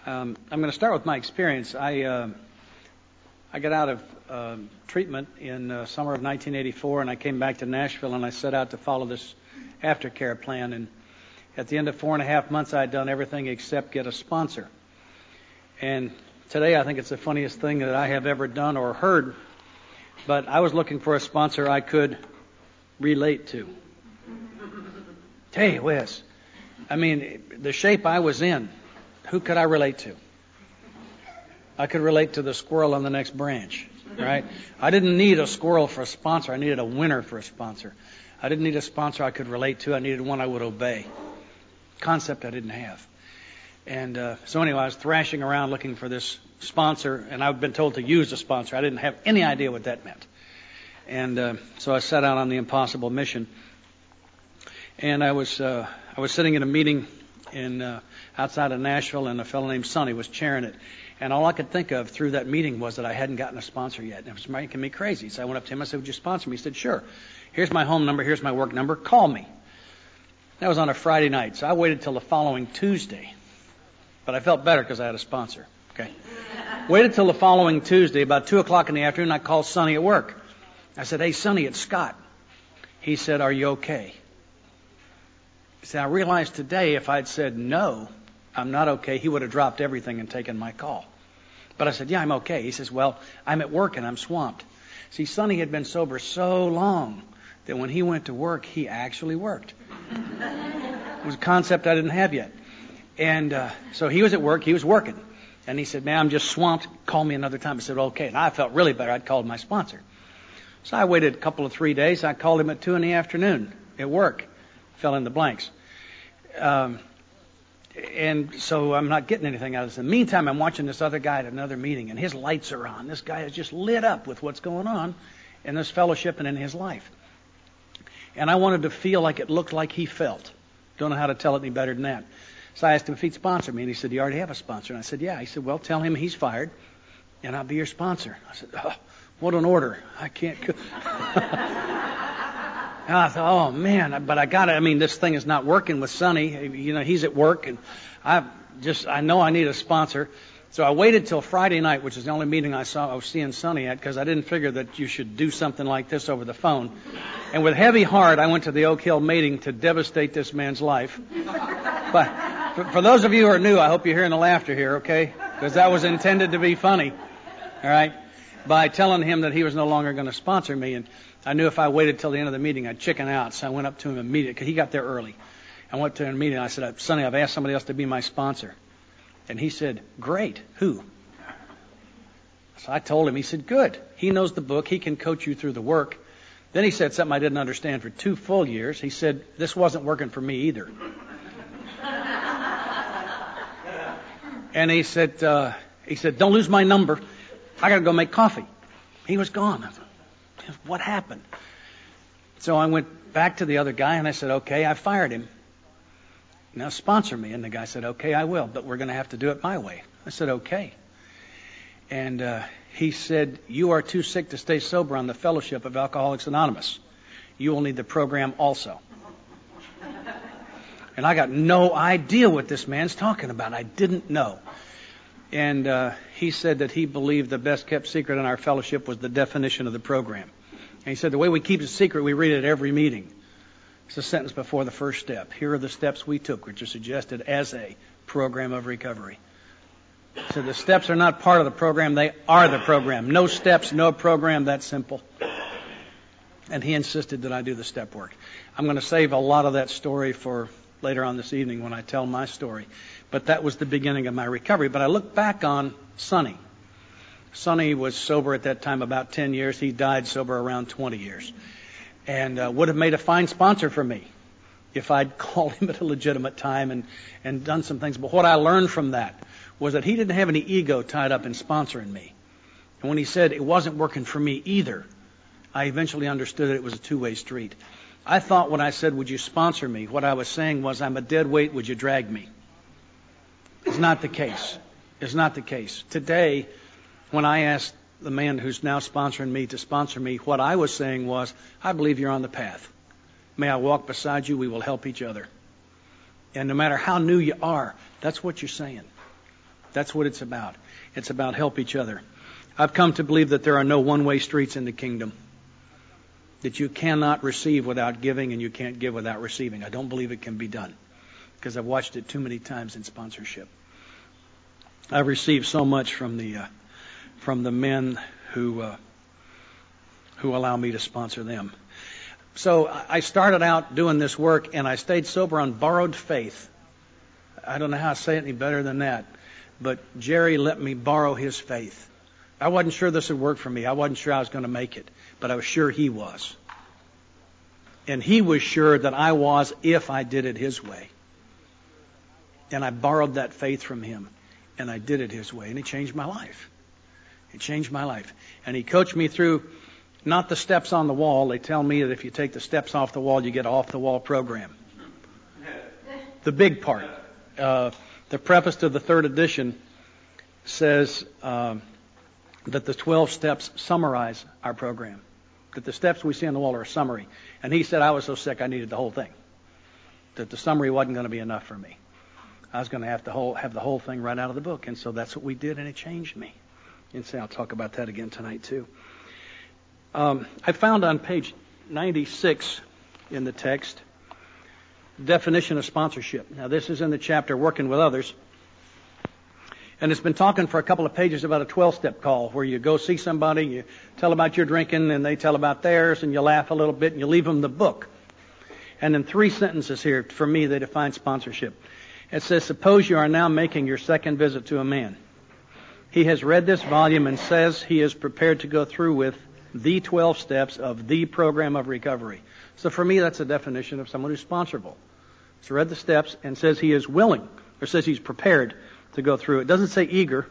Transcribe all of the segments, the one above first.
I'm going to start with my experience. I got out of treatment in summer of 1984, and I came back to Nashville, and I set out to follow this aftercare plan. And at the end of 4.5 months, I had done everything except get a sponsor. And today, I think it's the funniest thing that I have ever done or heard. But I was looking for a sponsor I could relate to. Hey, Wes, I mean, the shape I was in, who could I relate to? I could relate to the squirrel on the next branch, right? I didn't need a squirrel for a sponsor. I needed a winner for a sponsor. I didn't need a sponsor I could relate to. I needed one I would obey. Concept I didn't have. And so anyway, I was thrashing around looking for this sponsor, and I've been told to use a sponsor. I didn't have any idea what that meant. And so I set out on the impossible mission. And I was sitting in a meeting in outside of Nashville, and a fellow named Sonny was chairing it. And all I could think of through that meeting was that I hadn't gotten a sponsor yet. And it was making me crazy. So I went up to him. I said, "Would you sponsor me?" He said, "Sure. Here's my home number. Here's my work number. Call me." That was on a Friday night. So I waited till the following Tuesday. But I felt better because I had a sponsor. Okay. Waited till the following Tuesday, about 2 o'clock in the afternoon. I called Sonny at work. I said, "Hey, Sonny, it's Scott." He said, "Are you okay?" See, I realized today if I'd said, "No, I'm not okay," he would have dropped everything and taken my call. But I said, "Yeah, I'm okay." He says, "Well, I'm at work and I'm swamped." See, Sonny had been sober so long that when he went to work, he actually worked. It was a concept I didn't have yet. And so he was at work, he was working. And he said, "Man, I'm just swamped. Call me another time." I said, "Okay." And I felt really better. I'd called my sponsor. So I waited a couple of 3 days. I called him at 2 in the afternoon at work. Fill in the blanks. And so I'm not getting anything out of this. In the meantime, I'm watching this other guy at another meeting, and his lights are on. This guy is just lit up with what's going on in this fellowship and in his life. And I wanted to feel like it looked like he felt. Don't know how to tell it any better than that. So I asked him if he'd sponsor me, and he said, "You already have a sponsor." And I said, "Yeah." He said, "Well, tell him he's fired, and I'll be your sponsor." I said, "Oh, what an order. I can't go." And I thought, "Oh, man, but I got it. I mean, this thing is not working with Sonny. You know, he's at work, and I know I need a sponsor." So I waited till Friday night, which is the only meeting I was seeing Sonny at, because I didn't figure that you should do something like this over the phone. And with heavy heart, I went to the Oak Hill meeting to devastate this man's life. But for those of you who are new, I hope you're hearing the laughter here, okay? Because that was intended to be funny, all right? By telling him that he was no longer going to sponsor me. And I knew if I waited till the end of the meeting, I'd chicken out. So I went up to him immediately, because he got there early. I went to him immediately, and I said, "Sonny, I've asked somebody else to be my sponsor." And he said, "Great. Who?" So I told him. He said, "Good. He knows the book. He can coach you through the work." Then he said something I didn't understand for 2 full years. He said, "This wasn't working for me either." And he said, "Don't lose my number. I got to go make coffee." He was gone. I thought, what happened? So I went back to the other guy, and I said, "Okay, I fired him. Now sponsor me." And the guy said, "Okay, I will, but we're going to have to do it my way." I said, "Okay." And he said, "You are too sick to stay sober on the fellowship of Alcoholics Anonymous. You will need the program also." And I got no idea what this man's talking about. I didn't know. And he said that he believed the best kept secret in our fellowship was the definition of the program. And he said the way we keep it secret, we read it at every meeting. It's a sentence before the first step. Here are the steps we took, which are suggested as a program of recovery. So the steps are not part of the program. They are the program. No steps, no program. That simple. And he insisted that I do the step work. I'm going to save a lot of that story for later on this evening when I tell my story. But that was the beginning of my recovery. But I look back on Sonny. Sonny was sober at that time about 10 years. He died sober around 20 years. And would have made a fine sponsor for me if I'd called him at a legitimate time and done some things. But what I learned from that was that he didn't have any ego tied up in sponsoring me. And when he said it wasn't working for me either, I eventually understood that it was a two-way street. I thought when I said, "Would you sponsor me?" what I was saying was, "I'm a dead weight, would you drag me?" It's not the case. It's not the case. Today, when I asked the man who's now sponsoring me to sponsor me, what I was saying was, "I believe you're on the path. May I walk beside you? We will help each other." And no matter how new you are, that's what you're saying. That's what it's about. It's about help each other. I've come to believe that there are no one-way streets in the kingdom. That you cannot receive without giving and you can't give without receiving. I don't believe it can be done because I've watched it too many times in sponsorship. I've received so much from the men who allow me to sponsor them. So I started out doing this work, and I stayed sober on borrowed faith. I don't know how to say it any better than that, but Jerry let me borrow his faith. I wasn't sure this would work for me. I wasn't sure I was going to make it, but I was sure he was. And he was sure that I was if I did it his way. And I borrowed that faith from him, and I did it his way, and it changed my life. It changed my life. And he coached me through not the steps on the wall. They tell me that if you take the steps off the wall, you get an off-the-wall program. The big part. The preface to the third edition says that the 12 steps summarize our program. That the steps we see on the wall are a summary. And he said I was so sick I needed the whole thing. That the summary wasn't going to be enough for me. I was going to have the whole thing right out of the book. And so that's what we did, and it changed me. And so I'll talk about that again tonight too. I found on page 96 in the text, definition of sponsorship. Now this is in the chapter Working with Others. And it's been talking for a couple of pages about a 12-step call where you go see somebody, you tell about your drinking, and they tell about theirs, and you laugh a little bit, and you leave them the book. And in 3 sentences here, for me, they define sponsorship. It says, suppose you are now making your second visit to a man. He has read this volume and says he is prepared to go through with the 12 steps of the program of recovery. So for me, that's a definition of someone who's sponsorable. He's read the steps and says he is willing, or says he's prepared to go through. It doesn't say eager.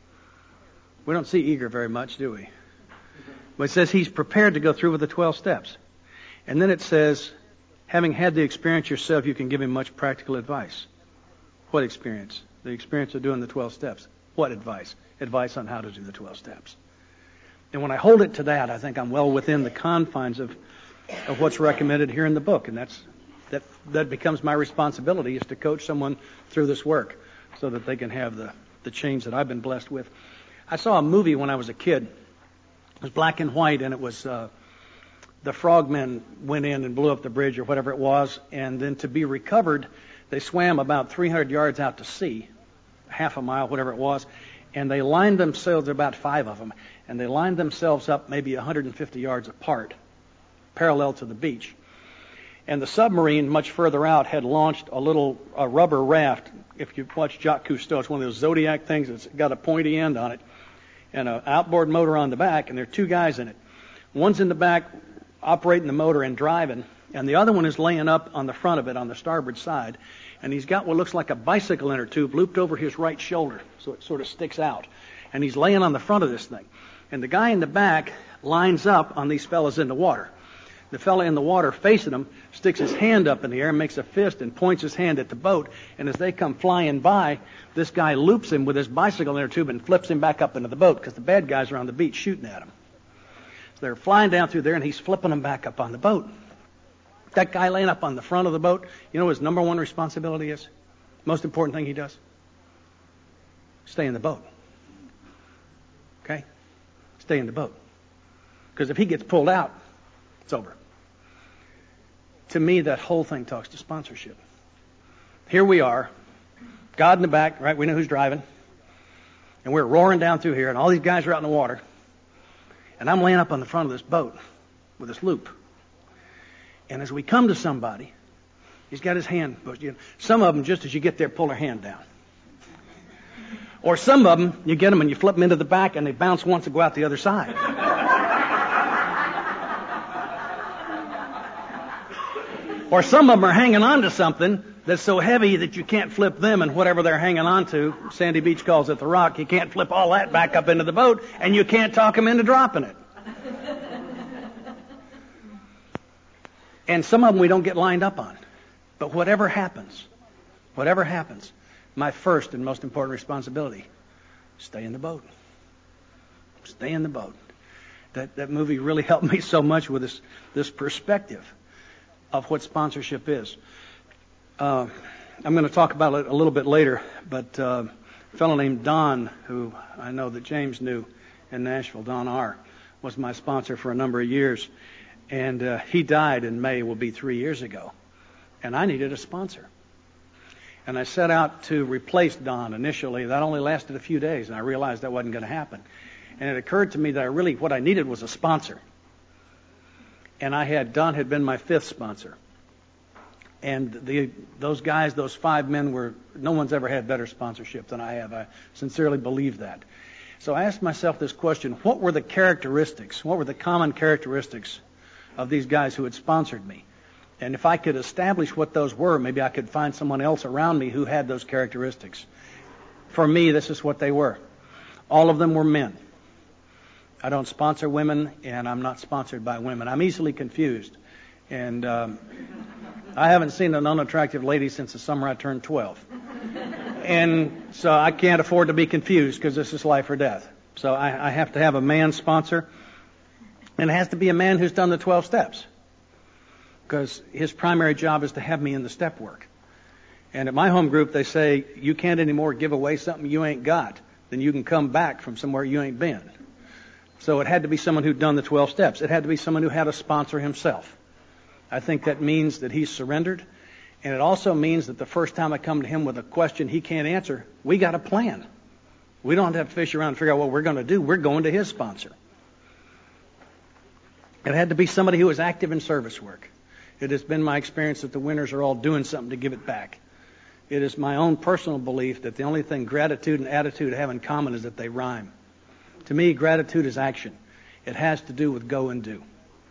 We don't see eager very much, do we? But it says he's prepared to go through with the 12 steps. And then it says, having had the experience yourself, you can give him much practical advice. What experience? The experience of doing the 12 steps. What advice? Advice on how to do the 12 steps. And when I hold it to that, I think I'm well within the confines of what's recommended here in the book. And that becomes my responsibility, is to coach someone through this work so that they can have the change that I've been blessed with. I saw a movie when I was a kid. It was black and white, and it was the frogmen went in and blew up the bridge or whatever it was, and then to be recovered, they swam about 300 yards out to sea, half a mile, whatever it was, and they lined themselves, about 5 of them, and they lined themselves up maybe 150 yards apart, parallel to the beach. And the submarine, much further out, had launched a rubber raft. If you watch Jacques Cousteau, it's one of those Zodiac things that's got a pointy end on it and an outboard motor on the back, and there are 2 guys in it. One's in the back operating the motor and driving, and the other one is laying up on the front of it on the starboard side, and he's got what looks like a bicycle inner tube looped over his right shoulder, so it sort of sticks out. And he's laying on the front of this thing. And the guy in the back lines up on these fellas in the water. The fella in the water facing them sticks his hand up in the air and makes a fist and points his hand at the boat. And as they come flying by, this guy loops him with his bicycle inner tube and flips him back up into the boat because the bad guys are on the beach shooting at him. So they're flying down through there and he's flipping them back up on the boat. That guy laying up on the front of the boat, you know what his number one responsibility is? Most important thing he does? Stay in the boat. Okay? Stay in the boat. Because if he gets pulled out, it's over. To me, that whole thing talks to sponsorship. Here we are, God in the back, right? We know who's driving. And we're roaring down through here, and all these guys are out in the water. And I'm laying up on the front of this boat with this loop. And as we come to somebody, he's got his hand. Some of them, just as you get there, pull their hand down. Or some of them, you get them and you flip them into the back and they bounce once and go out the other side. Or some of them are hanging on to something that's so heavy that you can't flip them and whatever they're hanging on to, Sandy Beach calls it the rock, you can't flip all that back up into the boat and you can't talk them into dropping it. And some of them we don't get lined up on. But whatever happens, my first and most important responsibility, stay in the boat. Stay in the boat. That movie really helped me so much with this perspective of what sponsorship is. I'm going to talk about it a little bit later, but A fellow named Don, who I know that James knew in Nashville, Don R., was my sponsor for a number of years. And he died in May, will be 3 years ago. And I needed a sponsor. And I set out to replace Don initially. That only lasted a few days, and I realized that wasn't going to happen. And it occurred to me that what I needed was a sponsor. And Don had been my 5th sponsor. And those guys, those 5 men no one's ever had better sponsorship than I have. I sincerely believe that. So I asked myself this question: what were the common characteristics of these guys who had sponsored me? And if I could establish what those were, maybe I could find someone else around me who had those characteristics. For me, this is what they were. All of them were men. I don't sponsor women, and I'm not sponsored by women. I'm easily confused. And I haven't seen an unattractive lady since the summer I turned 12. And so I can't afford to be confused because this is life or death. So I have to have a man sponsor. And it has to be a man who's done the 12 steps. Because his primary job is to have me in the step work. And at my home group, they say, you can't anymore give away something you ain't got. Then you can come back from somewhere you ain't been. So it had to be someone who'd done the 12 steps. It had to be someone who had a sponsor himself. I think that means that he's surrendered. And it also means that the first time I come to him with a question he can't answer, we got a plan. We don't have to fish around and figure out what we're going to do. We're going to his sponsor. It had to be somebody who was active in service work. It has been my experience that the winners are all doing something to give it back. It is my own personal belief that the only thing gratitude and attitude have in common is that they rhyme. To me, gratitude is action. It has to do with go and do.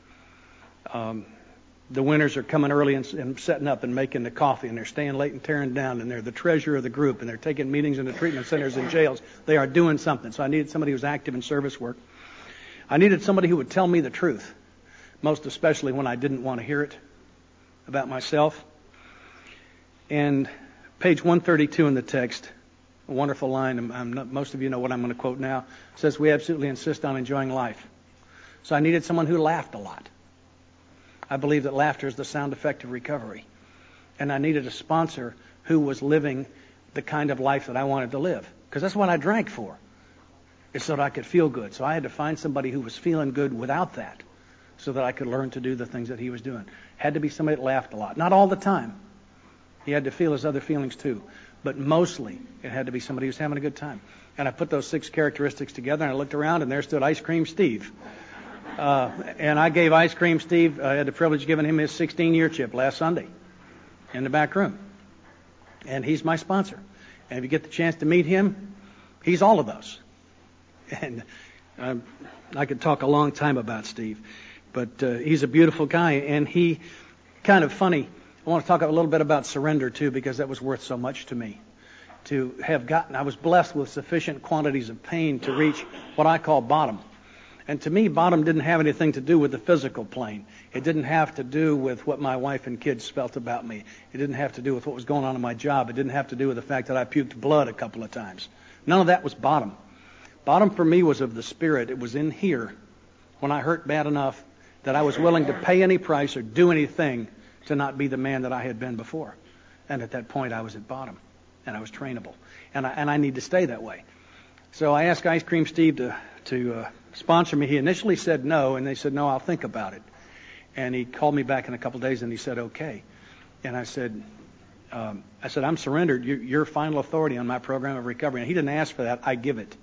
The winners are coming early and setting up and making the coffee, and they're staying late and tearing down, and they're the treasurer of the group, and they're taking meetings in the treatment centers and jails. They are doing something. So I needed somebody who was active in service work. I needed somebody who would tell me the truth, most especially when I didn't want to hear it about myself. And page 132 in the text, a wonderful line, most of you know what I'm going to quote now, says, we absolutely insist on enjoying life. So I needed someone who laughed a lot. I believe that laughter is the sound effect of recovery. And I needed a sponsor who was living the kind of life that I wanted to live. Because that's what I drank for. It's so that I could feel good. So I had to find somebody who was feeling good without that, so that I could learn to do the things that he was doing. Had to be somebody that laughed a lot. Not all the time. He had to feel his other feelings too. But mostly, it had to be somebody who was having a good time. And I put those 6 characteristics together, and I looked around, and there stood Ice Cream Steve. And I gave Ice Cream Steve, I had the privilege of giving him his 16-year chip last Sunday in the back room. And he's my sponsor. And if you get the chance to meet him, he's all of those. And I could talk a long time about Steve. But he's a beautiful guy, and he, kind of funny, I want to talk a little bit about surrender too, because that was worth so much to me. To have gotten, I was blessed with sufficient quantities of pain to reach what I call bottom. And to me, bottom didn't have anything to do with the physical plane. It didn't have to do with what my wife and kids felt about me. It didn't have to do with what was going on in my job. It didn't have to do with the fact that I puked blood a couple of times. None of that was bottom. Bottom for me was of the spirit. It was in here when I hurt bad enough that I was willing to pay any price or do anything to not be the man that I had been before. And at that point, I was at bottom, and I was trainable. And I need to stay that way. So I asked Ice Cream Steve to sponsor me. He initially said no, and they said, no, I'll think about it. And he called me back in a couple of days, and he said, okay. And I said, I'm surrendered. You're final authority on my program of recovery. And he didn't ask for that. I give it.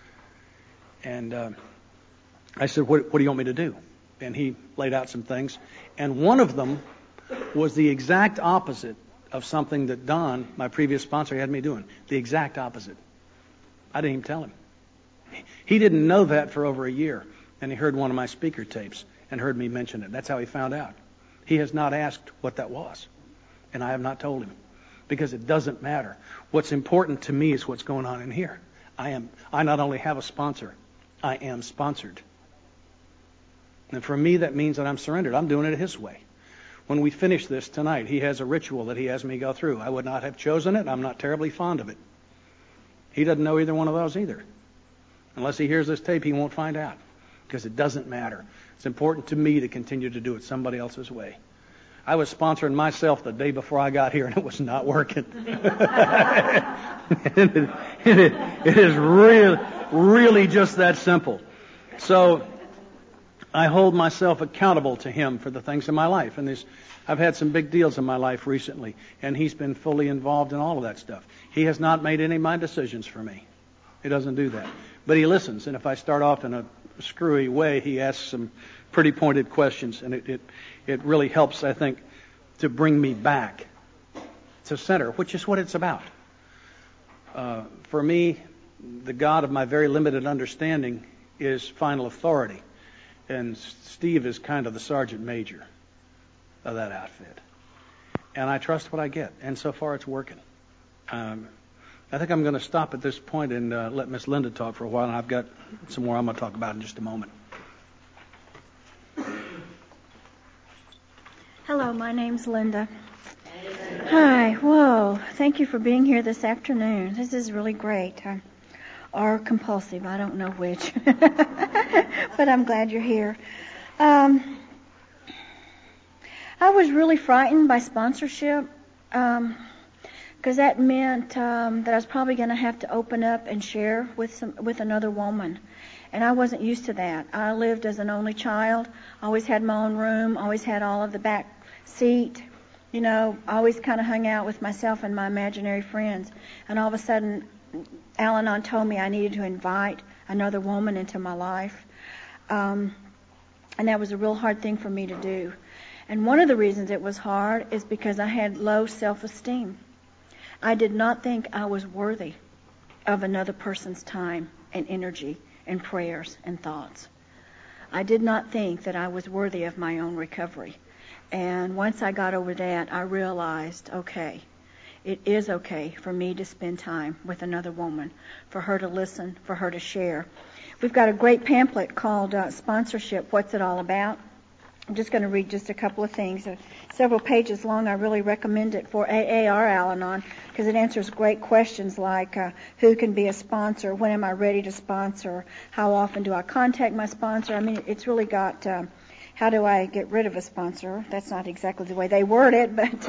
And I said, what do you want me to do? And he laid out some things. And one of them was the exact opposite of something that Don, my previous sponsor, had me doing. The exact opposite. I didn't even tell him. He didn't know that for over a year. And he heard one of my speaker tapes and heard me mention it. That's how he found out. He has not asked what that was. And I have not told him. Because it doesn't matter. What's important to me is what's going on in here. I not only have a sponsor, I am sponsored. And for me, that means that I'm surrendered. I'm doing it his way. When we finish this tonight, he has a ritual that he has me go through. I would not have chosen it. I'm not terribly fond of it. He doesn't know either one of those either. Unless he hears this tape, he won't find out. Because it doesn't matter. It's important to me to continue to do it somebody else's way. I was sponsoring myself the day before I got here, and it was not working. It is really just that simple. So I hold myself accountable to Him for the things in my life. And I've had some big deals in my life recently, and He's been fully involved in all of that stuff. He has not made any of my decisions for me. He doesn't do that. But He listens, and if I start off in a screwy way, He asks some pretty pointed questions, and it really helps, I think, to bring me back to center, which is what it's about. For me, the God of my very limited understanding is final authority, and Steve is kind of the sergeant major of that outfit. And I trust what I get, and so far it's working. I think I'm going to stop at this point and let Miss Linda talk for a while, and I've got some more I'm going to talk about in just a moment. Hello, my name's Linda. Hi, whoa, thank you for being here this afternoon. This is really great. Or compulsive, I don't know which. But I'm glad you're here. I was really frightened by sponsorship because that meant that I was probably going to have to open up and share with another woman. And I wasn't used to that. I lived as an only child, always had my own room, always had all of the back seat, always kind of hung out with myself and my imaginary friends. And all of a sudden, Al-Anon told me I needed to invite another woman into my life. And that was a real hard thing for me to do. And one of the reasons it was hard is because I had low self-esteem. I did not think I was worthy of another person's time and energy and prayers and thoughts. I did not think that I was worthy of my own recovery. And once I got over that, I realized, okay, it is okay for me to spend time with another woman, for her to listen, for her to share. We've got a great pamphlet called Sponsorship, What's It All About? I'm just going to read just a couple of things. Several pages long. I really recommend it for AA or Al-Anon because it answers great questions like who can be a sponsor, when am I ready to sponsor, how often do I contact my sponsor. I mean, it's really got how do I get rid of a sponsor. That's not exactly the way they word it, but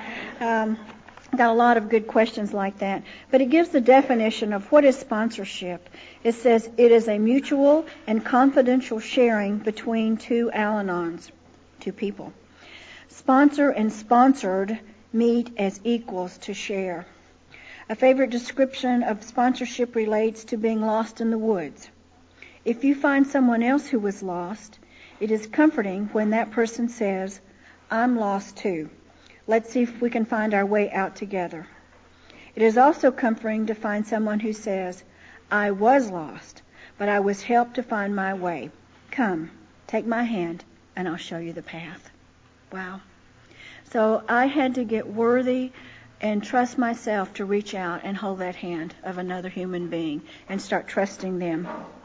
got a lot of good questions like that. But it gives the definition of what is sponsorship. It says it is a mutual and confidential sharing between two Al-Anons, two people. Sponsor and sponsored meet as equals to share. A favorite description of sponsorship relates to being lost in the woods. If you find someone else who was lost, it is comforting when that person says, I'm lost too. Let's see if we can find our way out together. It is also comforting to find someone who says, I was lost, but I was helped to find my way. Come, take my hand, and I'll show you the path. Wow. So I had to get worthy and trust myself to reach out and hold that hand of another human being and start trusting them.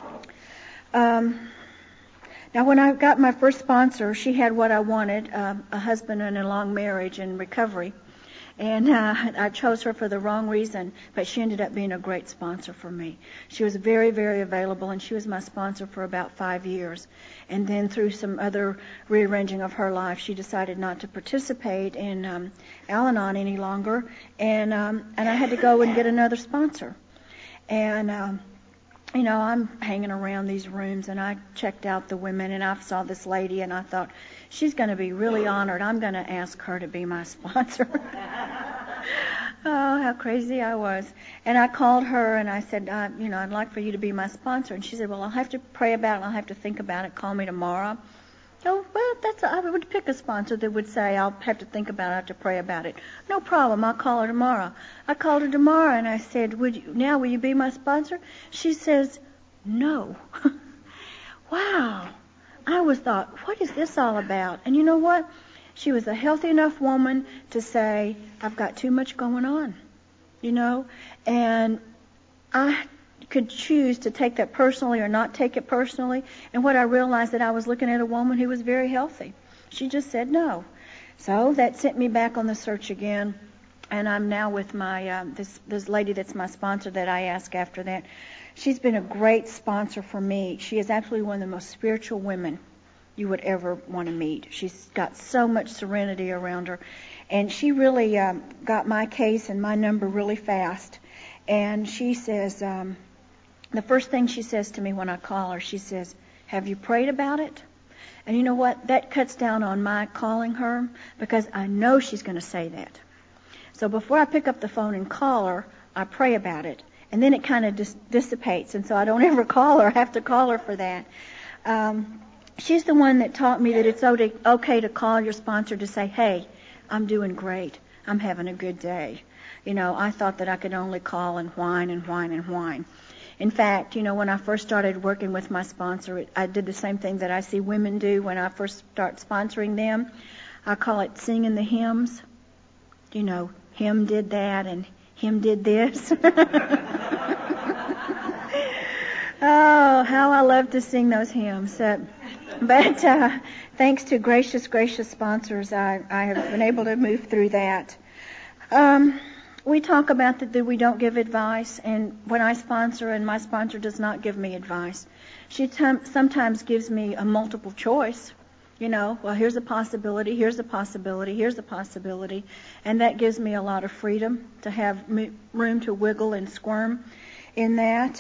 Now, when I got my first sponsor, she had what I wanted, a husband and a long marriage and recovery. And I chose her for the wrong reason, but she ended up being a great sponsor for me. She was very, very available, and she was my sponsor for about 5 years. And then through some other rearranging of her life, she decided not to participate in Al-Anon any longer, and I had to go and get another sponsor. And I'm hanging around these rooms, and I checked out the women, and I saw this lady, and I thought, she's going to be really honored. I'm going to ask her to be my sponsor. Oh, how crazy I was. And I called her, and I said, I'd like for you to be my sponsor. And she said, well, I'll have to pray about it. I'll have to think about it. Call me tomorrow. Oh, well, I would pick a sponsor that would say, I'll have to think about it, I have to pray about it. No problem, I'll call her tomorrow. I called her tomorrow and I said, will you be my sponsor? She says, no. Wow. I thought, what is this all about? And you know what? She was a healthy enough woman to say, I've got too much going on, and I could choose to take that personally or not take it personally. And what I realized that I was looking at a woman who was very healthy. She just said no. So that sent me back on the search again. And I'm now with my this lady that's my sponsor that I ask after that. She's been a great sponsor for me. She is absolutely one of the most spiritual women you would ever want to meet. She's got so much serenity around her. And she really got my case and my number really fast. And she says, the first thing she says to me when I call her, she says, "Have you prayed about it?" And you know what? That cuts down on my calling her because I know she's going to say that. So before I pick up the phone and call her, I pray about it. And then it kind of dissipates. And so I don't ever call her. I have to call her for that. She's the one that taught me that it's okay to call your sponsor to say, "Hey, I'm doing great. I'm having a good day." You know, I thought that I could only call and whine and whine and whine. In fact, you know, when I first started working with my sponsor, I did the same thing that I see women do when I first start sponsoring them. I call it singing the hymns. You know, him did that and him did this. Oh, how I love to sing those hymns. But thanks to gracious sponsors, I have been able to move through that. We talk about that we don't give advice, and when I sponsor and my sponsor does not give me advice, she sometimes gives me a multiple choice. You know, well, here's a possibility, here's a possibility, here's a possibility, and that gives me a lot of freedom to have room to wiggle and squirm in that.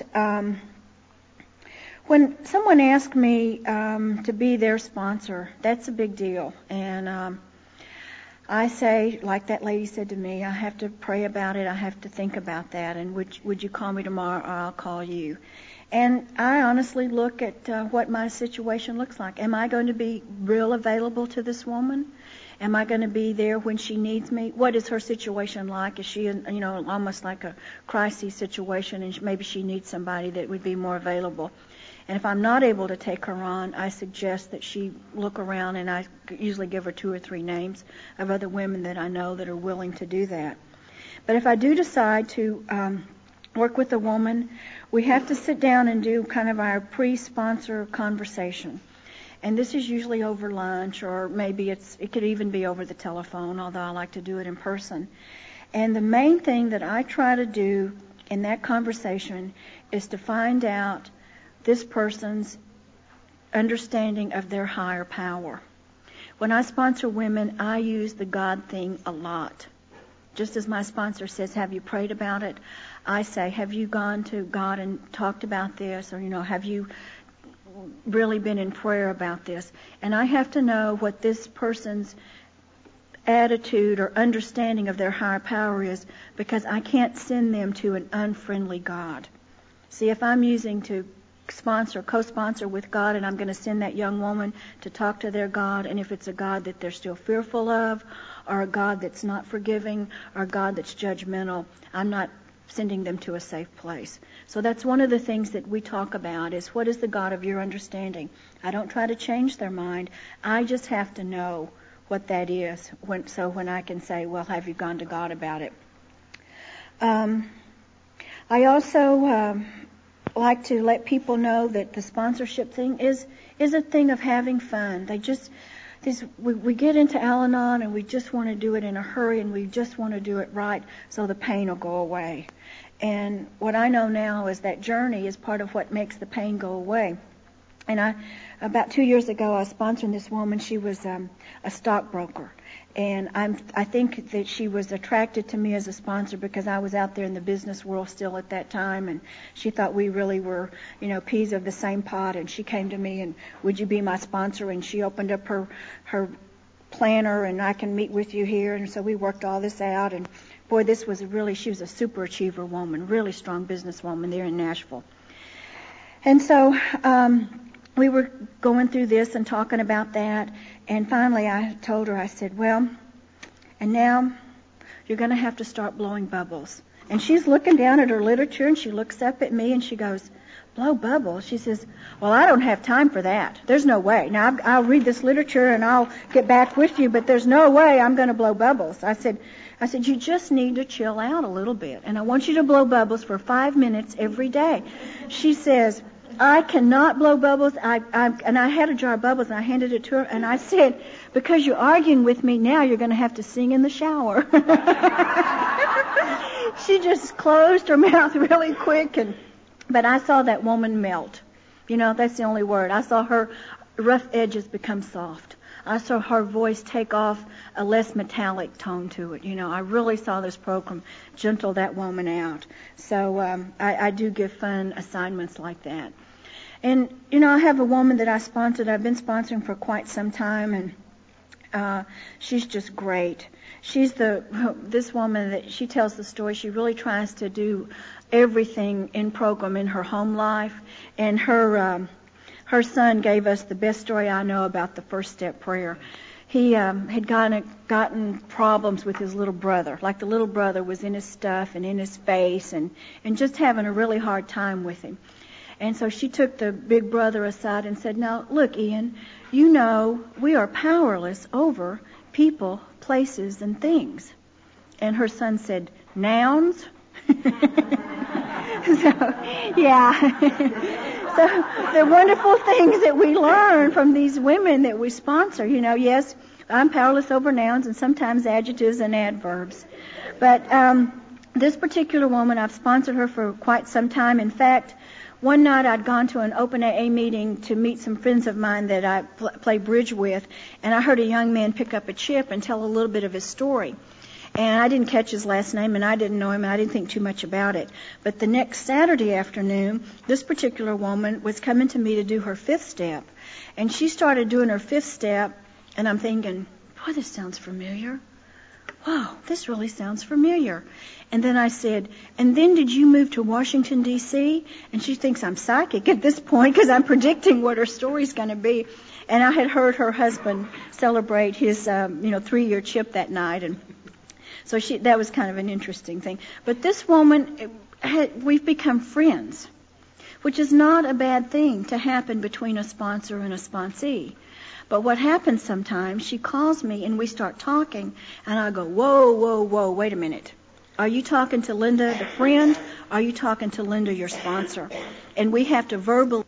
When someone asks me to be their sponsor, that's a big deal. And I say, like that lady said to me, I have to pray about it, I have to think about that, and would you call me tomorrow or I'll call you. And I honestly look at what my situation looks like. Am I going to be real available to this woman? Am I going to be there when she needs me? What is her situation like? Is she in, almost like a crisis situation, and maybe she needs somebody that would be more available? And if I'm not able to take her on, I suggest that she look around, and I usually give her 2 or 3 names of other women that I know that are willing to do that. But if I do decide to work with a woman, we have to sit down and do kind of our pre-sponsor conversation. And this is usually over lunch, or maybe it could even be over the telephone, although I like to do it in person. And the main thing that I try to do in that conversation is to find out this person's understanding of their higher power. When I sponsor women, I use the God thing a lot. Just as my sponsor says, "Have you prayed about it?" I say, "Have you gone to God and talked about this?" Or, have you really been in prayer about this? And I have to know what this person's attitude or understanding of their higher power is, because I can't send them to an unfriendly God. See, if I'm using to co-sponsor with God, and I'm going to send that young woman to talk to their God, and if it's a God that they're still fearful of, or a God that's not forgiving, or a God that's judgmental, I'm not sending them to a safe place. So that's one of the things that we talk about, is what is the God of your understanding? I don't try to change their mind. I just have to know what that is, when I can say, well, have you gone to God about it? I also like to let people know that the sponsorship thing is a thing of having fun. We get into Al-Anon and we just want to do it in a hurry, and we just want to do it right so the pain will go away. And what I know now is that journey is part of what makes the pain go away. And about 2 years ago, I was sponsoring this woman. She was a stockbroker. And I think that she was attracted to me as a sponsor because I was out there in the business world still at that time, and she thought we really were, peas of the same pot. And she came to me and, "Would you be my sponsor?" And she opened up her planner, and "I can meet with you here." And so we worked all this out. And boy, she was a super achiever woman, really strong businesswoman there in Nashville. And so we were going through this and talking about that. And finally I told her, I said, "Well, and now you're going to have to start blowing bubbles." And she's looking down at her literature, and she looks up at me and she goes, "Blow bubbles?" She says, "Well, I don't have time for that. There's no way. Now, I'll read this literature and I'll get back with you, but there's no way I'm going to blow bubbles." I said, "You just need to chill out a little bit, and I want you to blow bubbles for 5 minutes every day." She says, "I cannot blow bubbles." And I had a jar of bubbles, and I handed it to her, and I said, "Because you're arguing with me now, you're going to have to sing in the shower." She just closed her mouth really quick, but I saw that woman melt. That's the only word. I saw her rough edges become soft. I saw her voice take off a less metallic tone to it. I really saw this program gentle that woman out. So I do give fun assignments like that. And, I have a woman that I sponsored. I've been sponsoring for quite some time, and she's just great. She's this woman that she tells the story. She really tries to do everything in program in her home life, and her son gave us the best story I know about the first step prayer. He had gotten problems with his little brother. Like the little brother was in his stuff and in his face and just having a really hard time with him. And so she took the big brother aside and said, "Now, look, Ian, we are powerless over people, places, and things." And her son said, "Nouns?" So, yeah. So the wonderful things that we learn from these women that we sponsor, yes, I'm powerless over nouns and sometimes adjectives and adverbs. But this particular woman, I've sponsored her for quite some time. In fact, one night I'd gone to an open AA meeting to meet some friends of mine that I play bridge with, and I heard a young man pick up a chip and tell a little bit of his story. And I didn't catch his last name, and I didn't know him, and I didn't think too much about it. But the next Saturday afternoon, this particular woman was coming to me to do her fifth step. And she started doing her fifth step, and I'm thinking, boy, this sounds familiar. Wow, this really sounds familiar. And then I said, "And then did you move to Washington, D.C.? And she thinks I'm psychic at this point because I'm predicting what her story's going to be. And I had heard her husband celebrate his, 3-year chip that night, and so that was kind of an interesting thing. But this woman, we've become friends, which is not a bad thing to happen between a sponsor and a sponsee. But what happens sometimes, she calls me and we start talking, and I go, whoa, wait a minute. Are you talking to Linda, the friend? Are you talking to Linda, your sponsor? And we have to verbally.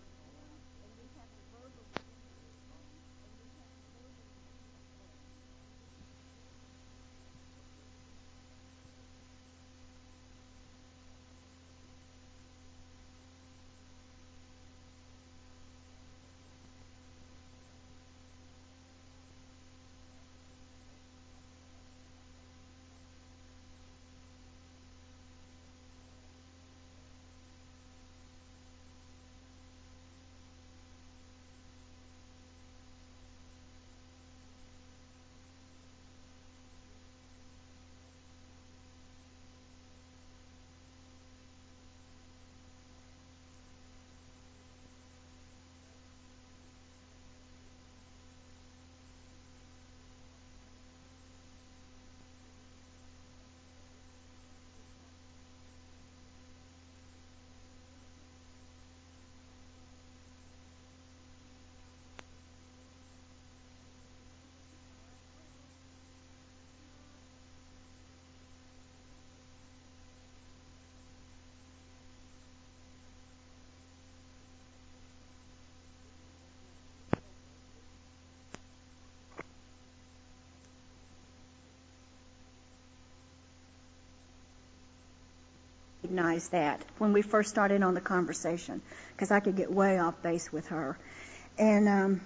Recognize that when we first started on the conversation, because I could get way off base with her. And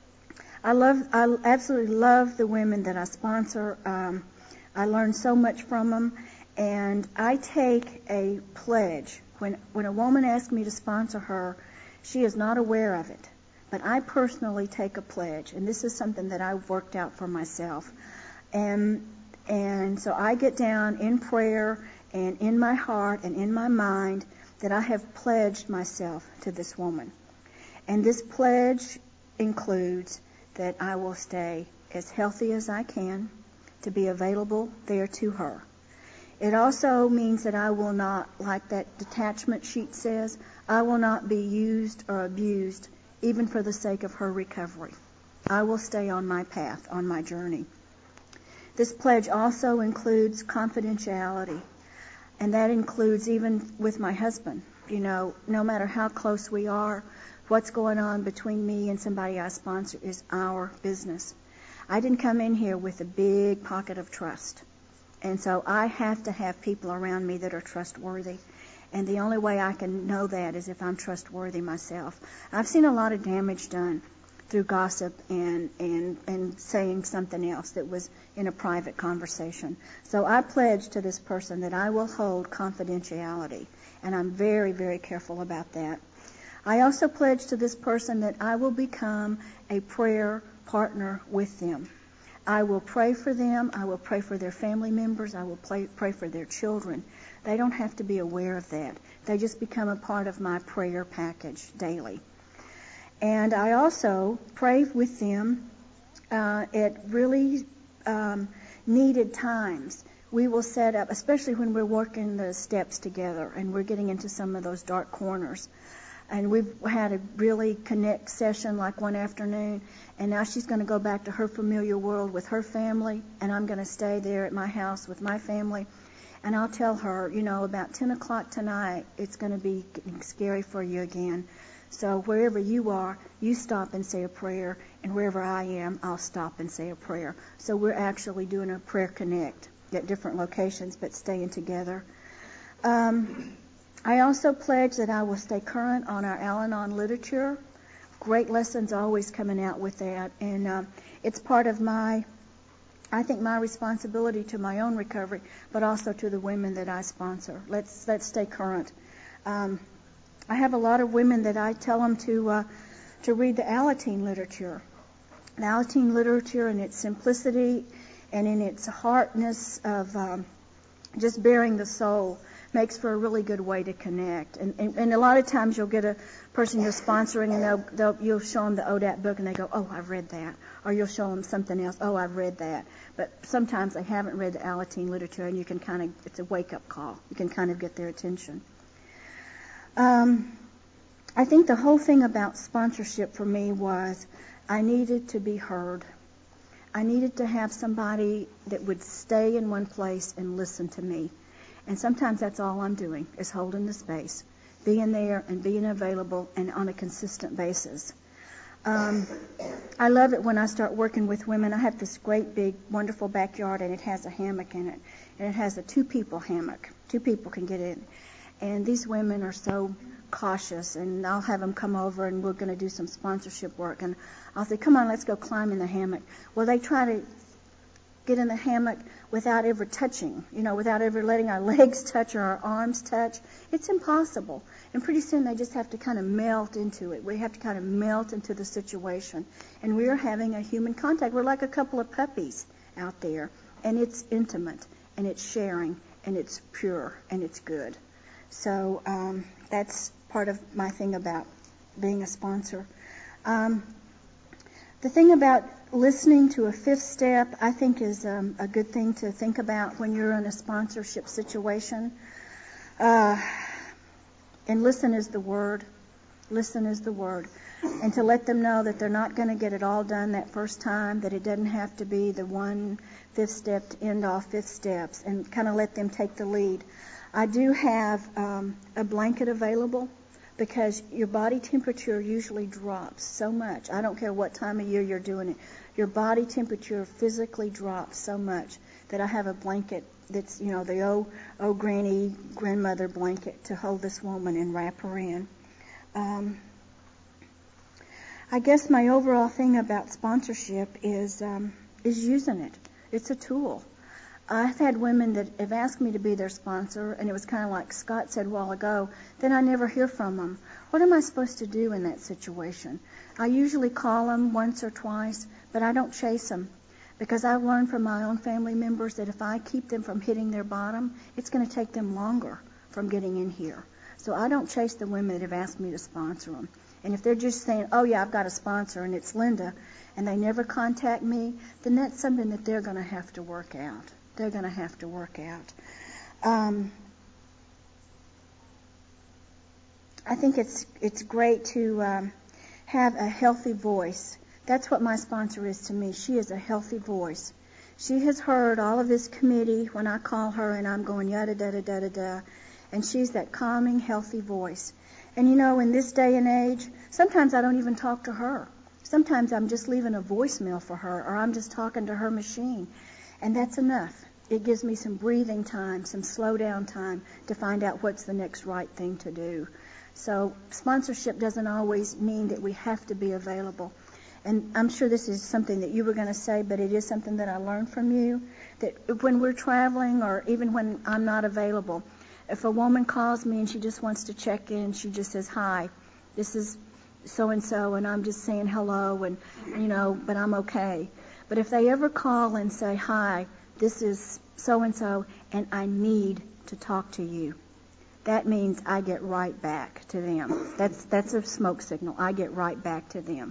I absolutely love the women that I sponsor. I learn so much from them, and I take a pledge. When a woman asks me to sponsor her, she is not aware of it, but I personally take a pledge, and this is something that I've worked out for myself. And so I get down in prayer and in my heart and in my mind that I have pledged myself to this woman. And this pledge includes that I will stay as healthy as I can to be available there to her. It also means that I will not, like that detachment sheet says, I will not be used or abused even for the sake of her recovery. I will stay on my path, on my journey. This pledge also includes confidentiality. And that includes even with my husband. No matter how close we are, what's going on between me and somebody I sponsor is our business. I didn't come in here with a big pocket of trust. And so I have to have people around me that are trustworthy. And the only way I can know that is if I'm trustworthy myself. I've seen a lot of damage done through gossip and saying something else that was in a private conversation. So I pledge to this person that I will hold confidentiality, and I'm very, very careful about that. I also pledge to this person that I will become a prayer partner with them. I will pray for them. I will pray for their family members. I will pray for their children. They don't have to be aware of that. They just become a part of my prayer package daily. And I also pray with them at really needed times. We will set up, especially when we're working the steps together and we're getting into some of those dark corners. And we've had a really connect session like one afternoon, and now she's going to go back to her familiar world with her family, and I'm going to stay there at my house with my family. And I'll tell her, about 10 o'clock tonight, it's going to be getting scary for you again. So wherever you are, you stop and say a prayer, and wherever I am, I'll stop and say a prayer. So we're actually doing a prayer connect at different locations, but staying together. I also pledge that I will stay current on our Al-Anon literature. Great lessons always coming out with that, and it's part of my responsibility to my own recovery, but also to the women that I sponsor. Let's stay current. I have a lot of women that I tell them to read the Alateen literature. The Alateen literature in its simplicity and in its heartness of just bearing the soul makes for a really good way to connect. And a lot of times you'll get a person you're sponsoring and you'll show them the ODAT book and they go, oh, I've read that. Or you'll show them something else, oh, I've read that. But sometimes they haven't read the Alateen literature, and you can it's a wake-up call. You can kind of get their attention. I think the whole thing about sponsorship for me was I needed to be heard. I needed to have somebody that would stay in one place and listen to me. And sometimes that's all I'm doing, is holding the space, being there and being available and on a consistent basis. I love it when I start working with women. I have this great big wonderful backyard, and it has a hammock in it. And it has a 2-people hammock. 2 people can get in. And these women are so cautious, and I'll have them come over and we're going to do some sponsorship work. And I'll say, come on, let's go climb in the hammock. Well, they try to get in the hammock without ever touching, without ever letting our legs touch or our arms touch. It's impossible. And pretty soon they just have to kind of melt into it. We have to kind of melt into the situation. And we're having a human contact. We're like a couple of puppies out there. And it's intimate, and it's sharing, and it's pure, and it's good. So that's part of my thing about being a sponsor. The thing about listening to a 5th step, I think, is a good thing to think about when you're in a sponsorship situation. And listen is the word. Listen is the word. And to let them know that they're not going to get it all done that first time, that it doesn't have to be the 1 5th step to end all 5th steps, and kind of let them take the lead. I do have a blanket available, because your body temperature usually drops so much. I don't care what time of year you're doing it. Your body temperature physically drops so much that I have a blanket that's, the old granny, grandmother blanket to hold this woman and wrap her in. I guess my overall thing about sponsorship is using it. It's a tool. I've had women that have asked me to be their sponsor, and it was kind of like Scott said a while ago, then I never hear from them. What am I supposed to do in that situation? I usually call them once or twice, but I don't chase them, because I've learned from my own family members that if I keep them from hitting their bottom, it's going to take them longer from getting in here. So I don't chase the women that have asked me to sponsor them. And if they're just saying, oh yeah, I've got a sponsor and it's Linda, and they never contact me, then that's something that they're going to have to work out. They're going to have to work out. I think it's great to have a healthy voice. That's what my sponsor is to me. She is a healthy voice. She has heard all of this committee when I call her and I'm going yada da da da da da, and she's that calming, healthy voice. And in this day and age, sometimes I don't even talk to her. Sometimes I'm just leaving a voicemail for her, or I'm just talking to her machine. And that's enough. It gives me some breathing time, some slow down time to find out what's the next right thing to do. So sponsorship doesn't always mean that we have to be available. and I'm sure this is something that you were going to say, but it is something that I learned from you, that when we're traveling or even when I'm not available, if a woman calls me and she just wants to check in, she just says, hi, this is so-and-so, and I'm just saying hello, and, but I'm okay. But if they ever call and say, hi, this is so-and-so, and I need to talk to you, that means I get right back to them. That's a smoke signal. I get right back to them.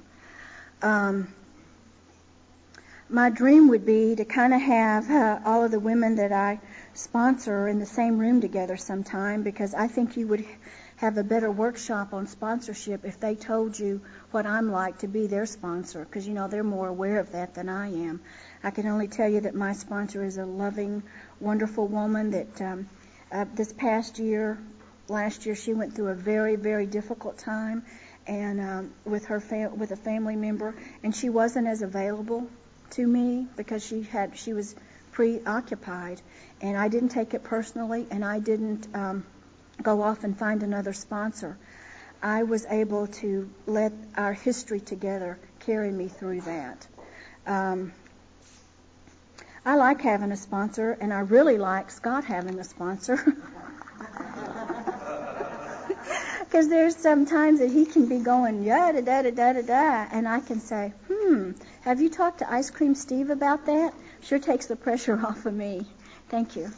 My dream would be to kind of have all of the women that I sponsor in the same room together sometime, because I think you would have a better workshop on sponsorship if they told you what I'm like to be their sponsor, because, they're more aware of that than I am. I can only tell you that my sponsor is a loving, wonderful woman that this past year, last year, she went through a very, very difficult time and with a family member, and she wasn't as available to me because she was preoccupied, and I didn't take it personally, and I didn't go off and find another sponsor. I was able to let our history together carry me through that. I like having a sponsor, and I really like Scott having a sponsor. Because there's some times that he can be going, da-da-da-da-da-da, and I can say, have you talked to Ice Cream Steve about that? Sure takes the pressure off of me. Thank you.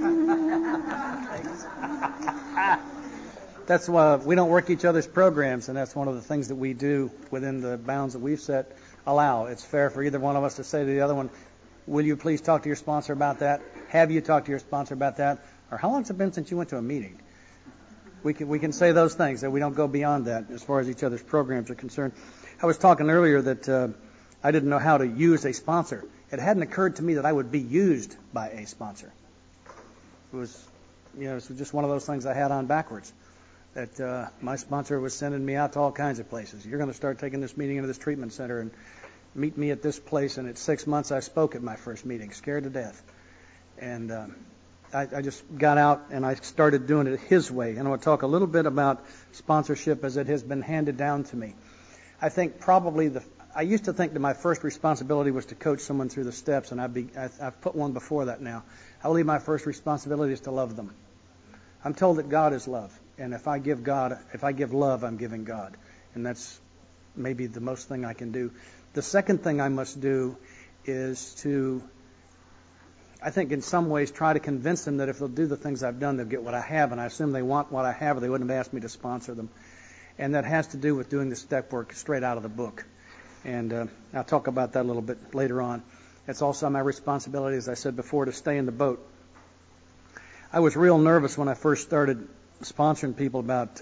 That's why we don't work each other's programs, and that's one of the things that we do within the bounds that we've set. It's fair for either one of us to say to the other one, will you please talk to your sponsor about that? Have you talked to your sponsor about that? Or how long has it been since you went to a meeting? We can say those things, that we don't go beyond that as far as each other's programs are concerned. I was talking earlier that I didn't know how to use a sponsor. It hadn't occurred to me that I would be used by a sponsor. It was just one of those things I had on backwards. That my sponsor was sending me out to all kinds of places. You're going to start taking this meeting into this treatment center and meet me at this place. And at 6 months, I spoke at my first meeting, scared to death. And I just got out and I started doing it his way. And I'll talk a little bit about sponsorship as it has been handed down to me. I think probably I used to think that my first responsibility was to coach someone through the steps, and I've put one before that now. I believe my first responsibility is to love them. I'm told that God is love, and if I give love, I'm giving God, and that's maybe the most thing I can do. The second thing I must do is to, I think in some ways, try to convince them that if they'll do the things I've done, they'll get what I have, and I assume they want what I have or they wouldn't have asked me to sponsor them. And that has to do with doing the step work straight out of the book. And I'll talk about that a little bit later on. It's also my responsibility, as I said before, to stay in the boat. I was real nervous when I first started sponsoring people about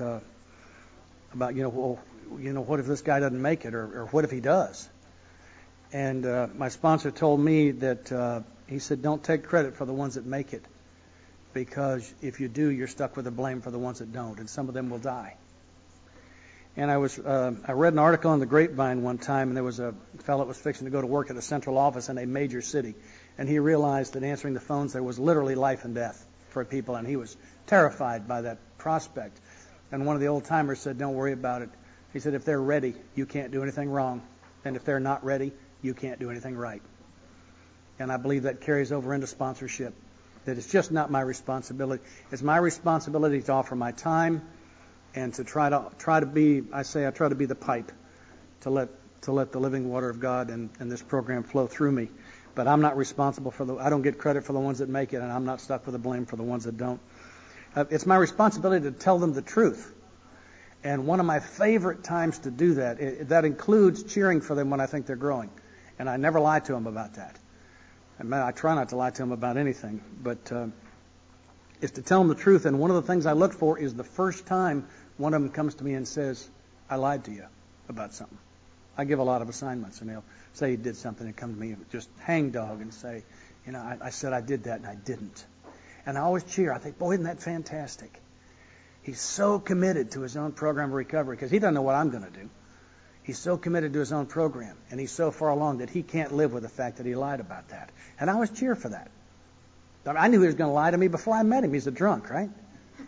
what if this guy doesn't make it, or what if he does? And my sponsor told me that he said, don't take credit for the ones that make it, because if you do, you're stuck with the blame for the ones that don't, and some of them will die. And I read an article in the Grapevine one time, and there was a fellow that was fixing to go to work at a central office in a major city, and he realized that answering the phones there was literally life and death for people, and he was terrified by that prospect. And one of the old timers said, don't worry about it. He said, if they're ready, you can't do anything wrong, and if they're not ready, you can't do anything right. And I believe that carries over into sponsorship, that it's just not my responsibility. It's my responsibility to offer my time and to try to be the pipe to let the living water of God and this program flow through me. But I'm not responsible I don't get credit for the ones that make it, and I'm not stuck with the blame for the ones that don't. It's my responsibility to tell them the truth. And one of my favorite times to do that includes cheering for them when I think they're growing. And I never lie to them about that. I try not to lie to them about anything, but it's to tell them the truth. And one of the things I look for is the first time one of them comes to me and says, I lied to you about something. I give a lot of assignments, and they'll say he did something and come to me just hangdog and say, I said I did that and I didn't. And I always cheer. I think, boy, isn't that fantastic? He's so committed to his own program of recovery, because he doesn't know what I'm going to do. He's so committed to his own program, and he's so far along that he can't live with the fact that he lied about that. And I always cheer for that. I knew he was going to lie to me before I met him. He's a drunk, right?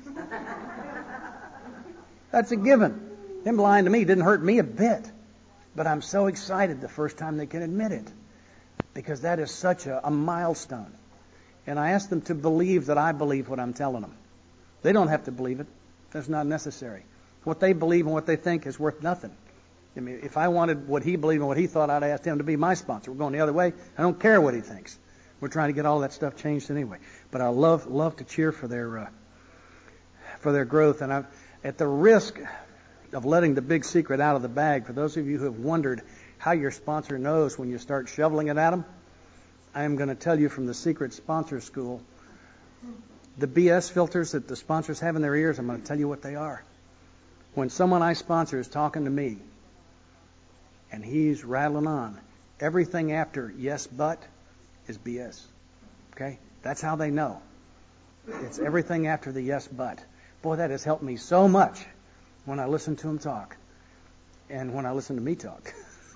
That's a given. Him lying to me didn't hurt me a bit. But I'm so excited the first time they can admit it, because that is such a milestone. And I ask them to believe that I believe what I'm telling them. They don't have to believe it. That's not necessary. What they believe and what they think is worth nothing. I mean, if I wanted what he believed and what he thought, I'd ask him to be my sponsor. We're going the other way. I don't care what he thinks. We're trying to get all that stuff changed anyway. But I love to cheer for their growth. And at the risk of letting the big secret out of the bag, for those of you who have wondered how your sponsor knows when you start shoveling it at them, I am going to tell you from the Secret Sponsor School, the BS filters that the sponsors have in their ears, I'm going to tell you what they are. When someone I sponsor is talking to me and he's rattling on, everything after yes, but is BS. Okay? That's how they know. It's everything after the yes, but. Boy, that has helped me so much when I listen to him talk and when I listen to me talk.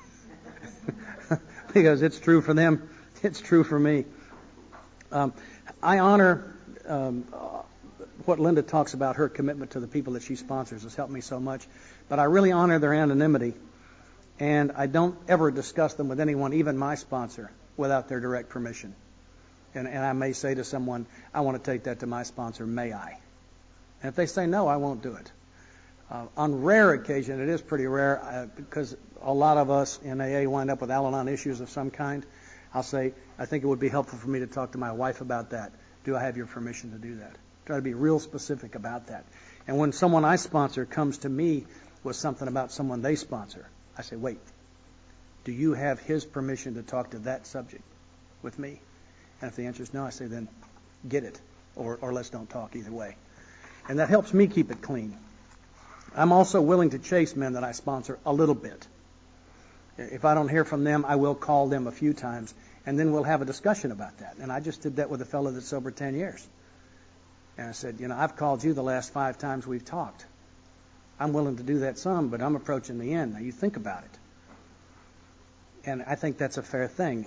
Because it's true for them. It's true for me. I honor what Linda talks about, her commitment to the people that she sponsors has helped me so much. But I really honor their anonymity. And I don't ever discuss them with anyone, even my sponsor, without their direct permission. And I may say to someone, I want to take that to my sponsor, may I? And if they say no, I won't do it. On rare occasion, it is pretty rare, because a lot of us in AA wind up with Al-Anon issues of some kind. I'll say, I think it would be helpful for me to talk to my wife about that. Do I have your permission to do that? Try to be real specific about that. And when someone I sponsor comes to me with something about someone they sponsor, I say, wait, do you have his permission to talk to that subject with me? And if the answer is no, I say, then get it, or let's don't talk either way. And that helps me keep it clean. I'm also willing to chase men that I sponsor a little bit. If I don't hear from them, I will call them a few times, and then we'll have a discussion about that. And I just did that with a fellow that's sober 10 years. And I said, I've called you the last 5 times we've talked. I'm willing to do that some, but I'm approaching the end. Now you think about it. And I think that's a fair thing.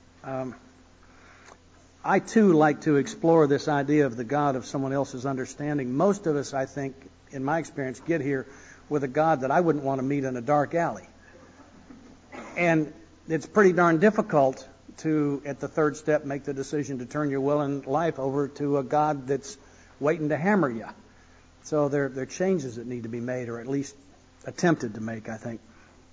I, too, like to explore this idea of the God of someone else's understanding. Most of us, I think, in my experience, get here with a God that I wouldn't want to meet in a dark alley. And it's pretty darn difficult to, at the third step, make the decision to turn your will and life over to a God that's waiting to hammer you. So there are changes that need to be made, or at least attempted to make, I think.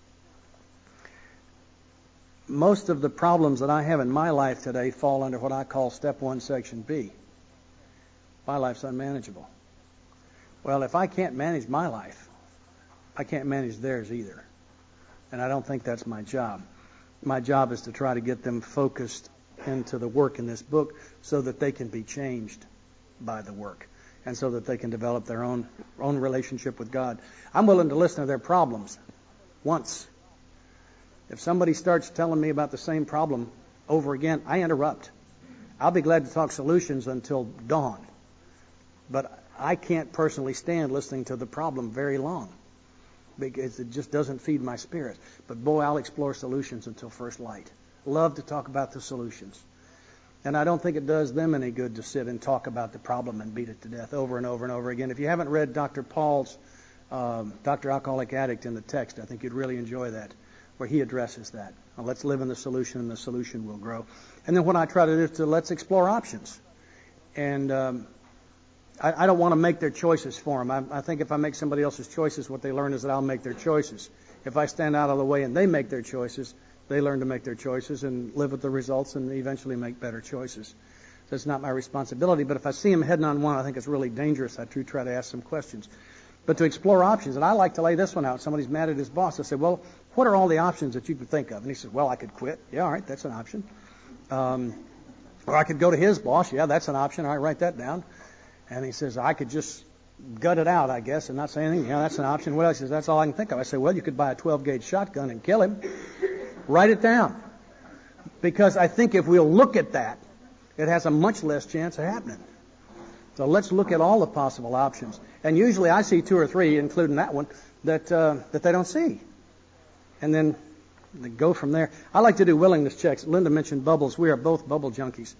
Most of the problems that I have in my life today fall under what I call Step 1, Section B. My life's unmanageable. Well, if I can't manage my life, I can't manage theirs either. And I don't think that's my job. My job is to try to get them focused into the work in this book so that they can be changed by the work and so that they can develop their own relationship with God. I'm willing to listen to their problems once. If somebody starts telling me about the same problem over again, I interrupt. I'll be glad to talk solutions until dawn. But I can't personally stand listening to the problem very long, because it just doesn't feed my spirit. But boy, I'll explore solutions until first light. Love to talk about the solutions. And I don't think it does them any good to sit and talk about the problem and beat it to death over and over and over again. If you haven't read Dr. Paul's Dr. Alcoholic Addict in the text, I think you'd really enjoy that, where he addresses that. Now, let's live in the solution, and the solution will grow. And then what I try to do is to let's explore options. And I don't want to make their choices for them. I think if I make somebody else's choices, what they learn is that I'll make their choices. If I stand out of the way and they make their choices, they learn to make their choices and live with the results and eventually make better choices. So it's not my responsibility. But if I see them heading on one, I think it's really dangerous. I do try to ask some questions. But to explore options, and I like to lay this one out. Somebody's mad at his boss. I say, well, what are all the options that you could think of? And he says, well, I could quit. Yeah, all right, that's an option. Or I could go to his boss. Yeah, that's an option. All right, write that down. And he says, I could just gut it out, I guess, and not say anything. Yeah, that's an option. What else? He says, that's all I can think of. I say, well, you could buy a 12-gauge shotgun and kill him. Write it down. Because I think if we'll look at that, it has a much less chance of happening. So let's look at all the possible options. And usually I see 2 or 3, including that one, that they don't see. And then they go from there. I like to do willingness checks. Linda mentioned bubbles. We are both bubble junkies.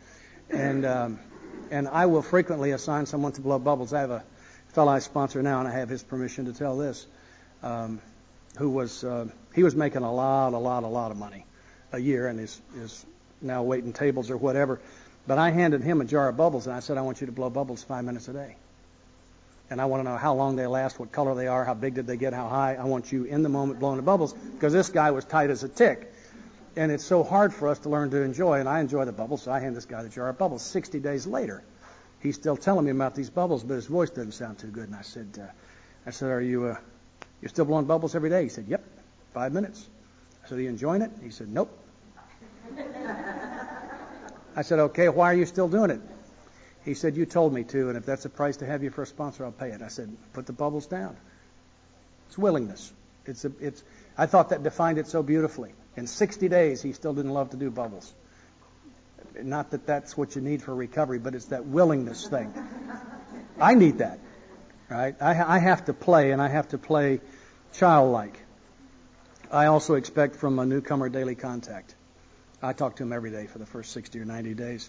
And I will frequently assign someone to blow bubbles. I have a fellow I sponsor now, and I have his permission to tell this. who was he was making a lot of money a year, and is now waiting tables or whatever. But I handed him a jar of bubbles, and I said, I want you to blow bubbles 5 minutes a day. And I want to know how long they last, what color they are, how big did they get, how high. I want you in the moment blowing the bubbles, because this guy was tight as a tick. And it's so hard for us to learn to enjoy, and I enjoy the bubbles, so I hand this guy the jar of bubbles. 60 days later, he's still telling me about these bubbles, but his voice doesn't sound too good. And I said, are you you're still blowing bubbles every day? He said, yep, 5 minutes. I said, are you enjoying it? He said, nope. I said, okay, why are you still doing it? He said, you told me to, and if that's a price to have you for a sponsor, I'll pay it. I said, put the bubbles down. It's willingness. I thought that defined it so beautifully. In 60 days, he still didn't love to do bubbles. Not that that's what you need for recovery, but it's that willingness thing. I need that, right? I have to play, and I have to play childlike. I also expect from a newcomer daily contact. I talk to him every day for the first 60 or 90 days.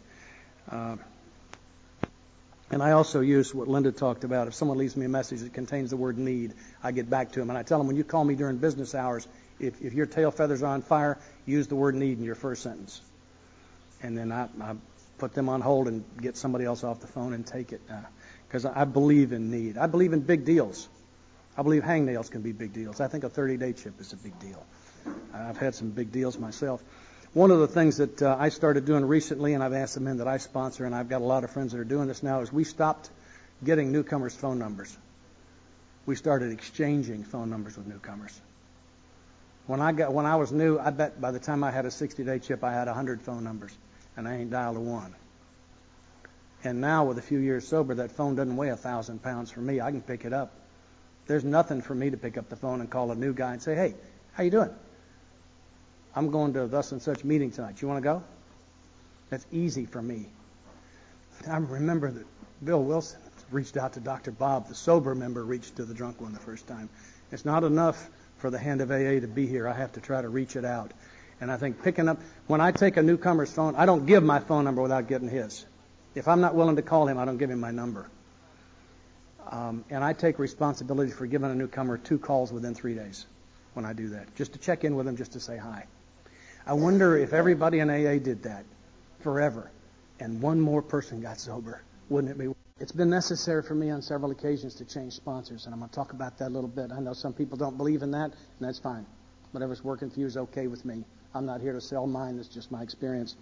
And I also use what Linda talked about. If someone leaves me a message that contains the word need, I get back to them. And I tell them, when you call me during business hours, if your tail feathers are on fire, use the word need in your first sentence. And then I put them on hold and get somebody else off the phone and take it. Because I believe in need. I believe in big deals. I believe hangnails can be big deals. I think a 30-day chip is a big deal. I've had some big deals myself. One of the things that I started doing recently, and I've asked the men that I sponsor, and I've got a lot of friends that are doing this now, is we stopped getting newcomers' phone numbers. We started exchanging phone numbers with newcomers. When I was new, I bet by the time I had a 60-day chip, I had 100 phone numbers, and I ain't dialed a one. And now, with a few years sober, that phone doesn't weigh 1,000 pounds for me. I can pick it up. There's nothing for me to pick up the phone and call a new guy and say, hey, how you doing? I'm going to thus and such meeting tonight. You want to go? That's easy for me. I remember that Bill Wilson reached out to Dr. Bob. The sober member reached to the drunk one the first time. It's not enough for the hand of AA to be here. I have to try to reach it out. And I think picking up, when I take a newcomer's phone, I don't give my phone number without getting his. If I'm not willing to call him, I don't give him my number. And I take responsibility for giving a newcomer 2 calls within 3 days when I do that, just to check in with them, just to say hi. I wonder if everybody in AA did that forever and one more person got sober. Wouldn't it be? It's been necessary for me on several occasions to change sponsors, and I'm going to talk about that a little bit. I know some people don't believe in that, and that's fine. Whatever's working for you is okay with me. I'm not here to sell mine. That's just my experience.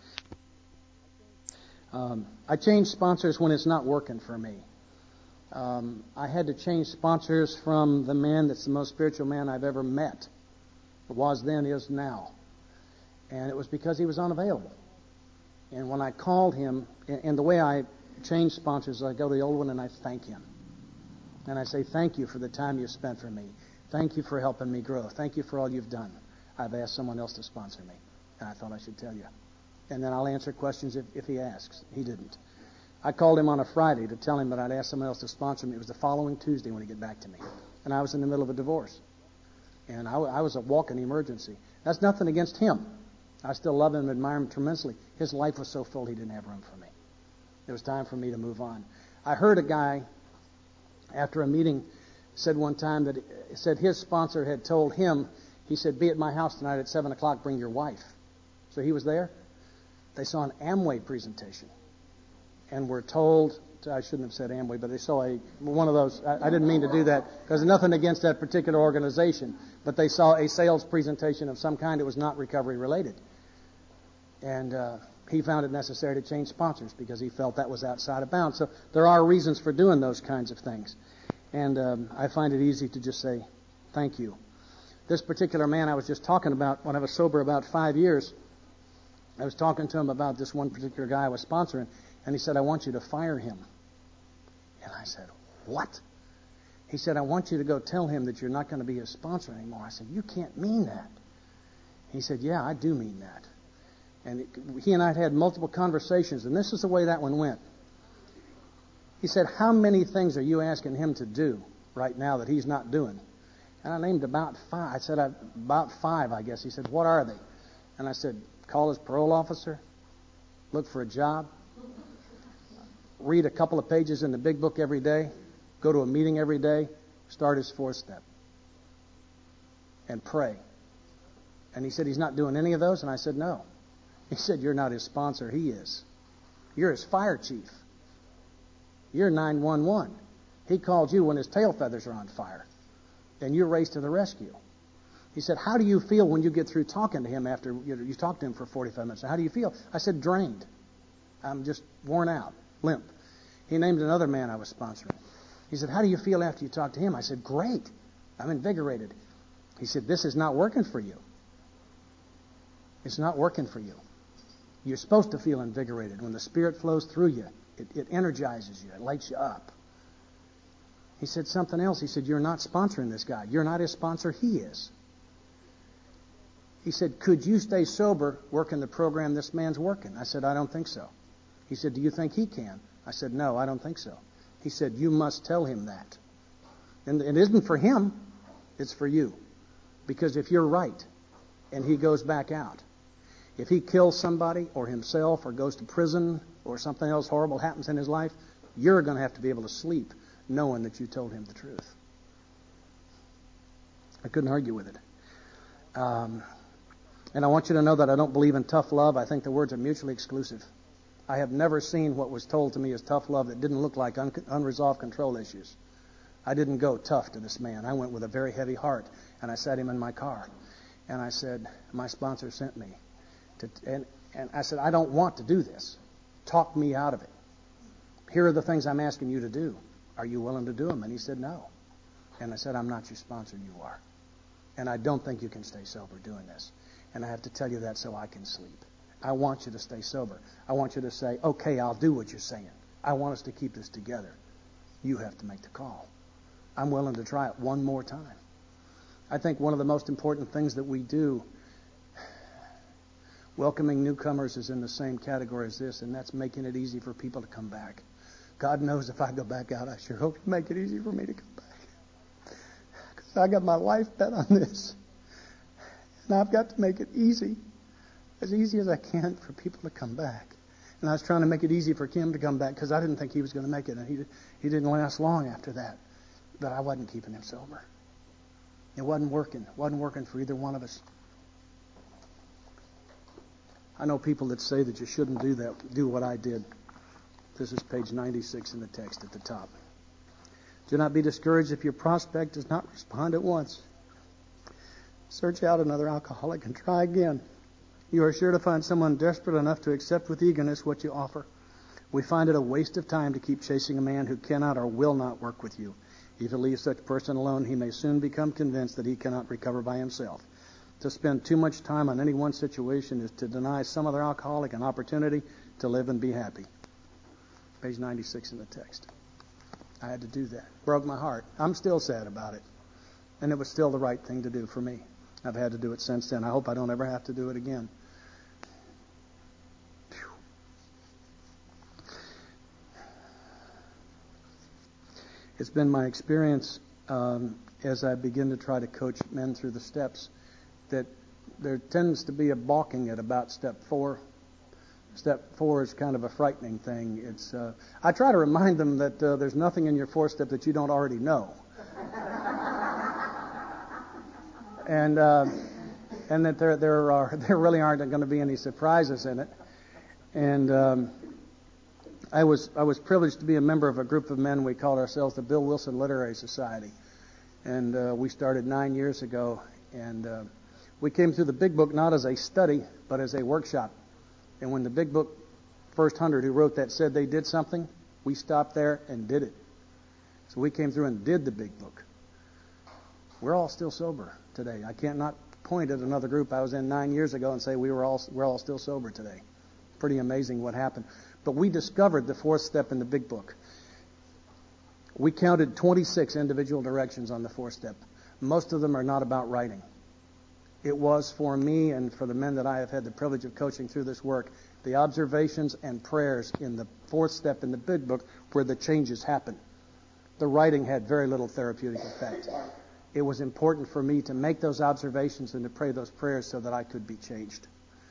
I change sponsors when it's not working for me. I had to change sponsors from the man that's the most spiritual man I've ever met. It was then, is now. And it was because he was unavailable. And when I called him, and the way I change sponsors, I go to the old one and I thank him. And I say, thank you for the time you've spent for me. Thank you for helping me grow. Thank you for all you've done. I've asked someone else to sponsor me. And I thought I should tell you. And then I'll answer questions if he asks. He didn't. I called him on a Friday to tell him that I'd asked someone else to sponsor me. It was the following Tuesday when he got back to me. And I was in the middle of a divorce. And I was a walking emergency. That's nothing against him. I still love him and admire him tremendously. His life was so full he didn't have room for me. It was time for me to move on. I heard a guy, after a meeting, said one time that said his sponsor had told him, he said, be at my house tonight at 7 o'clock, bring your wife. So he was there. They saw an Amway presentation and were told, I shouldn't have said Amway, but they saw one of those. I didn't mean to do that because there's nothing against that particular organization, but they saw a sales presentation of some kind that was not recovery related. And he found it necessary to change sponsors because he felt that was outside of bounds. So there are reasons for doing those kinds of things. And I find it easy to just say, thank you. This particular man I was just talking about, when I was sober about 5 years, I was talking to him about this one particular guy I was sponsoring, and he said, I want you to fire him. And I said, what? He said, I want you to go tell him that you're not going to be his sponsor anymore. I said, you can't mean that. He said, yeah, I do mean that. And he and I had multiple conversations, and this is the way that one went. He said, how many things are you asking him to do right now that he's not doing? And I named about 5. I said, about 5, I guess. He said, what are they? And I said, call his parole officer, look for a job, read a couple of pages in the big book every day, go to a meeting every day, start his 4th step. and pray. And he said, he's not doing any of those? And I said, no. He said, you're not his sponsor. He is. You're his fire chief. You're 911. He called you when his tail feathers are on fire. And you race to the rescue. He said, how do you feel when you get through talking to him after you talked to him for 45 minutes? How do you feel? I said, drained. I'm just worn out, limp. He named another man I was sponsoring. He said, how do you feel after you talked to him? I said, great. I'm invigorated. He said, this is not working for you. It's not working for you. You're supposed to feel invigorated. When the Spirit flows through you, it energizes you. It lights you up. He said something else. He said, you're not sponsoring this guy. You're not his sponsor. He is. He said, could you stay sober working the program this man's working? I said, I don't think so. He said, do you think he can? I said, no, I don't think so. He said, you must tell him that. And it isn't for him. It's for you. Because if you're right and he goes back out, if he kills somebody or himself or goes to prison or something else horrible happens in his life, you're going to have to be able to sleep knowing that you told him the truth. I couldn't argue with it. And I want you to know that I don't believe in tough love. I think the words are mutually exclusive. I have never seen what was told to me as tough love that didn't look like unresolved control issues. I didn't go tough to this man. I went with a very heavy heart, and I sat him in my car. And I said, my sponsor sent me. And I said, I don't want to do this. Talk me out of it. Here are the things I'm asking you to do. Are you willing to do them? And he said, no. And I said, I'm not your sponsor, you are. And I don't think you can stay sober doing this. And I have to tell you that so I can sleep. I want you to stay sober. I want you to say, okay, I'll do what you're saying. I want us to keep this together. You have to make the call. I'm willing to try it one more time. I think one of the most important things that we do, welcoming newcomers, is in the same category as this, and that's making it easy for people to come back. God knows if I go back out, I sure hope you make it easy for me to come back. Because I got my life bet on this. And I've got to make it easy as I can for people to come back. And I was trying to make it easy for Kim to come back because I didn't think he was going to make it. And he didn't last long after that. But I wasn't keeping him sober. It wasn't working. It wasn't working for either one of us. I know people that say that you shouldn't do that, do what I did. This is page 96 in the text at the top. Do not be discouraged if your prospect does not respond at once. Search out another alcoholic and try again. You are sure to find someone desperate enough to accept with eagerness what you offer. We find it a waste of time to keep chasing a man who cannot or will not work with you. If you leave such a person alone, he may soon become convinced that he cannot recover by himself. To spend too much time on any one situation is to deny some other alcoholic an opportunity to live and be happy. Page 96 in the text. I had to do that. Broke my heart. I'm still sad about it. And it was still the right thing to do for me. I've had to do it since then. I hope I don't ever have to do it again. It's been my experience as I begin to try to coach men through the steps that there tends to be a balking at about step 4. Step 4 is kind of a frightening thing. It's I try to remind them that there's nothing in your 4th step that you don't already know. And that there really aren't going to be any surprises in it. And I was privileged to be a member of a group of men. We called ourselves the Bill Wilson Literary Society, and we started 9 years ago. And we came through the Big Book not as a study, but as a workshop. And when the Big Book first 100 who wrote that said they did something, we stopped there and did it. So we came through and did the Big Book. We're all still sober today. I can't not point at another group I was in 9 years ago and say we're all still sober today. Pretty amazing what happened. But we discovered the 4th step in the Big Book. We counted 26 individual directions on the 4th step. Most of them are not about writing. It was for me and for the men that I have had the privilege of coaching through this work, the observations and prayers in the 4th step in the Big Book where the changes happen. The writing had very little therapeutic effect. It was important for me to make those observations and to pray those prayers so that I could be changed.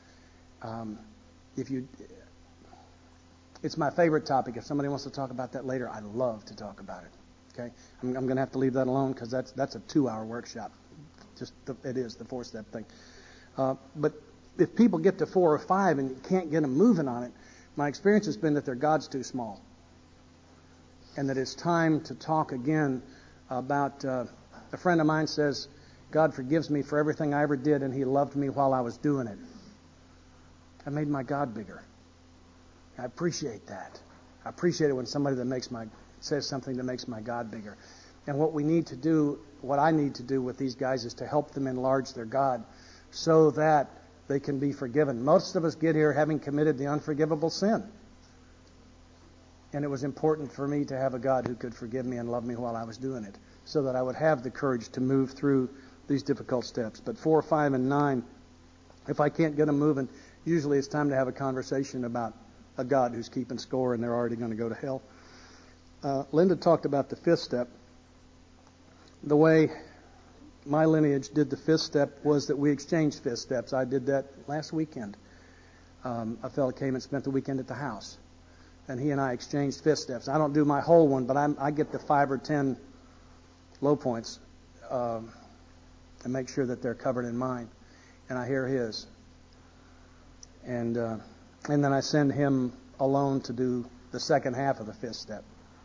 It's my favorite topic. If somebody wants to talk about that later, I'd love to talk about it. Okay, I'm going to have to leave that alone because that's a 2-hour workshop. It is the 4-step thing. But if people get to 4 or 5 and you can't get them moving on it, my experience has been that their God's too small. And that it's time to talk again about, a friend of mine says, God forgives me for everything I ever did, and He loved me while I was doing it. I made my God bigger. I appreciate that. I appreciate it when somebody says something that makes my God bigger. And what I need to do with these guys is to help them enlarge their God so that they can be forgiven. Most of us get here having committed the unforgivable sin. And it was important for me to have a God who could forgive me and love me while I was doing it, so that I would have the courage to move through these difficult steps. But 4, 5, and 9, if I can't get them moving, usually it's time to have a conversation about a God who's keeping score and they're already going to go to hell. Linda talked about the 5th step. The way my lineage did the 5th step was that we exchanged 5th steps. I did that last weekend. A fellow came and spent the weekend at the house, and he and I exchanged 5th steps. I don't do my whole one, but I get the 5 or 10 low points and make sure that they're covered in mine, and I hear his. And then I send him alone to do the second half of the 5th step,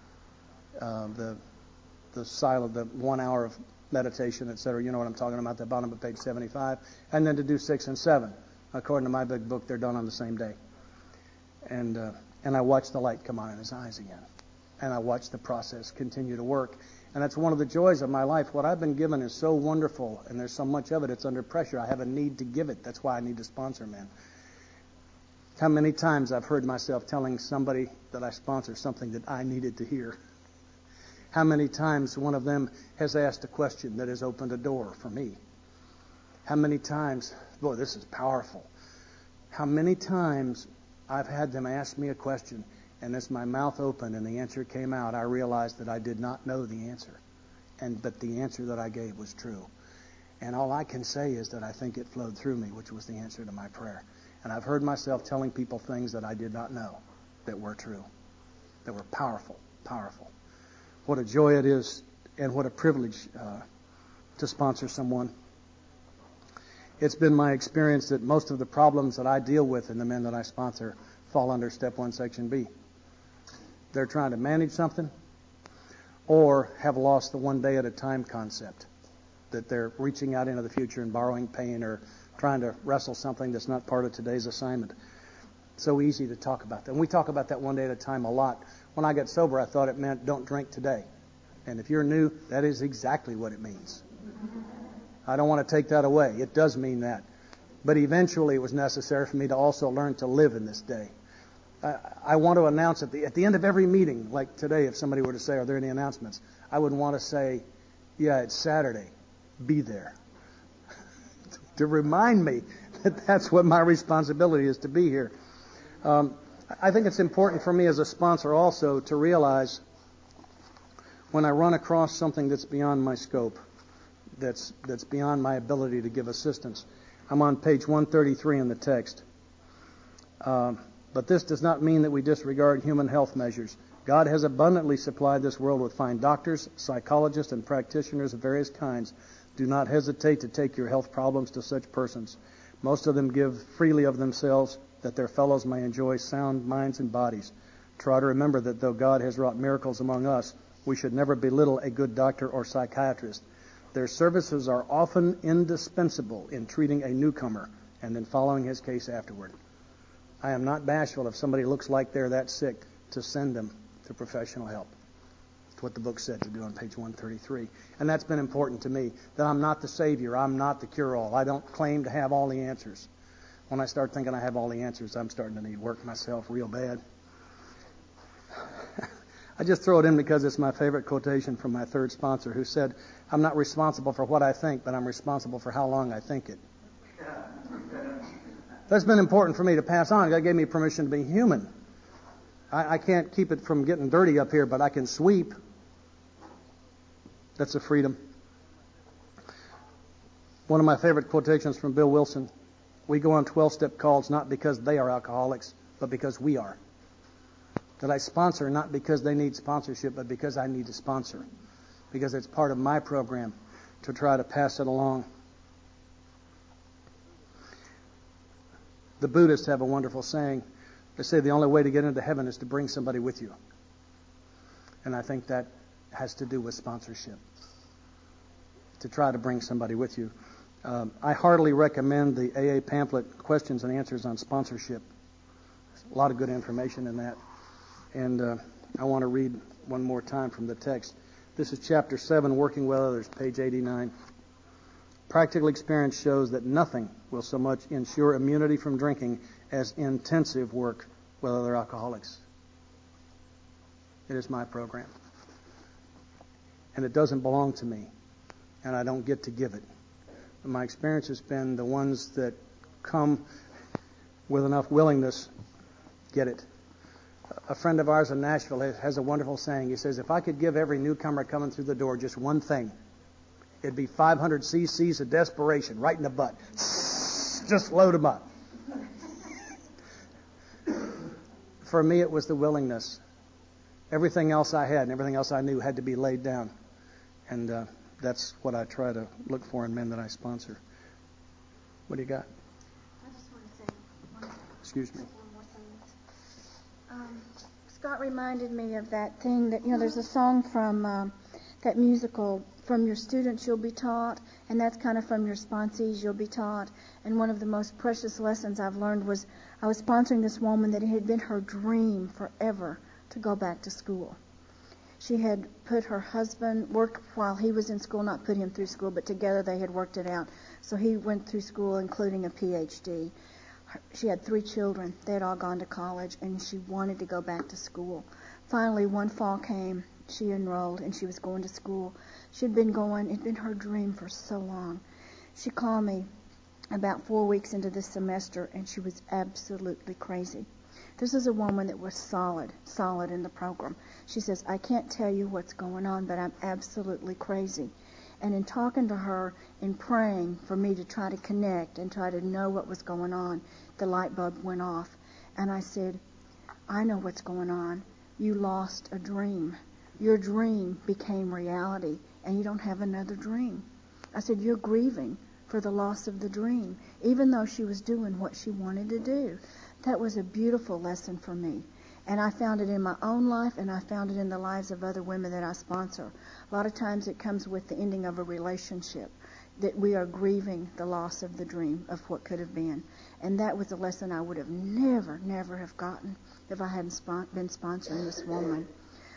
the silent, the 1 hour of meditation, etc. You know what I'm talking about, the bottom of page 75. And then to do 6 and 7. According to my big book, they're done on the same day. And I watch the light come on in his eyes again. And I watch the process continue to work. And that's one of the joys of my life. What I've been given is so wonderful, and there's so much of it, it's under pressure. I have a need to give it. That's why I need to sponsor men. How many times I've heard myself telling somebody that I sponsor something that I needed to hear. How many times one of them has asked a question that has opened a door for me. How many times, boy, this is powerful. How many times I've had them ask me a question, and as my mouth opened and the answer came out, I realized that I did not know the answer, but the answer that I gave was true. And all I can say is that I think it flowed through me, which was the answer to my prayer. And I've heard myself telling people things that I did not know that were true, that were powerful, powerful. What a joy it is, and what a privilege to sponsor someone. It's been my experience that most of the problems that I deal with in the men that I sponsor fall under Step 1, Section B. They're trying to manage something or have lost the one day at a time concept, that they're reaching out into the future and borrowing pain or trying to wrestle something that's not part of today's assignment. So easy to talk about that. And we talk about that one day at a time a lot. When I got sober, I thought it meant don't drink today. And if you're new, that is exactly what it means. I don't want to take that away. It does mean that. But eventually it was necessary for me to also learn to live in this day. I want to announce at the end of every meeting, like today, if somebody were to say, are there any announcements? I would want to say, yeah, it's Saturday. Be there. To remind me that that's what my responsibility is, to be here. I think it's important for me as a sponsor also to realize when I run across something that's beyond my scope, that's beyond my ability to give assistance. I'm on page 133 in the text. But this does not mean that we disregard human health measures. God has abundantly supplied this world with fine doctors, psychologists, and practitioners of various kinds. Do not hesitate to take your health problems to such persons. Most of them give freely of themselves that their fellows may enjoy sound minds and bodies. Try to remember that though God has wrought miracles among us, we should never belittle a good doctor or psychiatrist. Their services are often indispensable in treating a newcomer and then following his case afterward. I am not bashful if somebody looks like they're that sick to send them to professional help. That's what the book said to do on page 133. And that's been important to me, that I'm not the Savior. I'm not the cure-all. I don't claim to have all the answers. When I start thinking I have all the answers, I'm starting to need work myself real bad. I just throw it in because it's my favorite quotation from my third sponsor, who said, I'm not responsible for what I think, but I'm responsible for how long I think it. That's been important for me to pass on. God gave me permission to be human. I can't keep it from getting dirty up here, but I can sweep. That's a freedom. One of my favorite quotations from Bill Wilson. We go on 12-step calls not because they are alcoholics, but because we are. That I sponsor not because they need sponsorship, but because I need to sponsor. Because it's part of my program to try to pass it along. The Buddhists have a wonderful saying. They say the only way to get into heaven is to bring somebody with you. And I think that has to do with sponsorship. To try to bring somebody with you. I heartily recommend the AA pamphlet, Questions and Answers on Sponsorship. There's a lot of good information in that. And I want to read one more time from the text. This is chapter 7, Working with Others, page 89. Practical experience shows that nothing will so much ensure immunity from drinking as intensive work with other alcoholics. It is my program. And it doesn't belong to me. And I don't get to give it. But my experience has been the ones that come with enough willingness get it. A friend of ours in Nashville has a wonderful saying. He says, if I could give every newcomer coming through the door just one thing, it'd be 500 cc's of desperation right in the butt. Just load them up. For me, it was the willingness. Everything else I had and everything else I knew had to be laid down. And that's what I try to look for in men that I sponsor. What do you got? I just want to say one more thing. Scott reminded me of that thing that, there's a song from that musical, From Your Students You'll Be Taught, and that's kind of from your sponsees you'll be taught. And one of the most precious lessons I've learned was I was sponsoring this woman that it had been her dream forever to go back to school. She had put her husband, worked while he was in school, not put him through school, but together they had worked it out. So he went through school, including a PhD. She had 3 children. They had all gone to college, and she wanted to go back to school. Finally, one fall came. She enrolled, and she was going to school. She'd been going. It'd been her dream for so long. She called me about 4 weeks into this semester, and she was absolutely crazy. This is a woman that was solid in the program. She says, I can't tell you what's going on, but I'm absolutely crazy. And in talking to her, in praying for me to try to connect and try to know what was going on, the light bulb went off. And I said, I know what's going on. You lost a dream. Your dream became reality, and you don't have another dream. I said, you're grieving for the loss of the dream, even though she was doing what she wanted to do. That was a beautiful lesson for me. And I found it in my own life, and I found it in the lives of other women that I sponsor. A lot of times it comes with the ending of a relationship, that we are grieving the loss of the dream of what could have been. And that was a lesson I would have never have gotten if I hadn't been sponsoring this woman.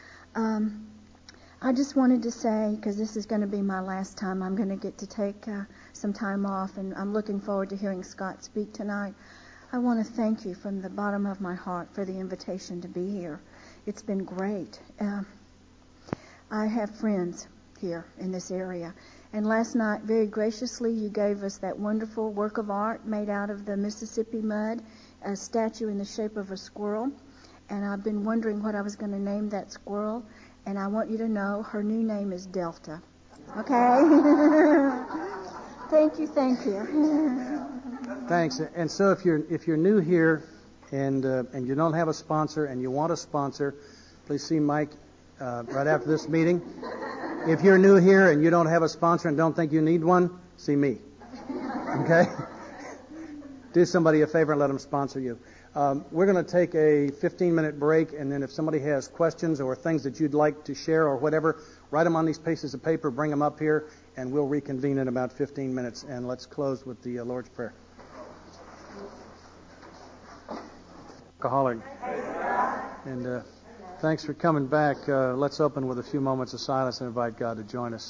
I just wanted to say, because this is going to be my last time, I'm going to get to take some time off, and I'm looking forward to hearing Scott speak tonight. I want to thank you from the bottom of my heart for the invitation to be here. It's been great. I have friends here in this area. And last night, very graciously, you gave us that wonderful work of art made out of the Mississippi mud, a statue in the shape of a squirrel. And I've been wondering what I was going to name that squirrel. And I want you to know her new name is Delta. Okay? Thank you. Thanks. And so if you're new here and you don't have a sponsor and you want a sponsor, please see Mike right after this meeting. If you're new here and you don't have a sponsor and don't think you need one, see me. Okay? Do somebody a favor and let them sponsor you. We're going to take a 15-minute break, and then if somebody has questions or things that you'd like to share or whatever, write them on these pieces of paper, bring them up here, and we'll reconvene in about 15 minutes. And let's close with the Lord's Prayer. Alcoholic. And thanks for coming back. Let's open with a few moments of silence and invite God to join us.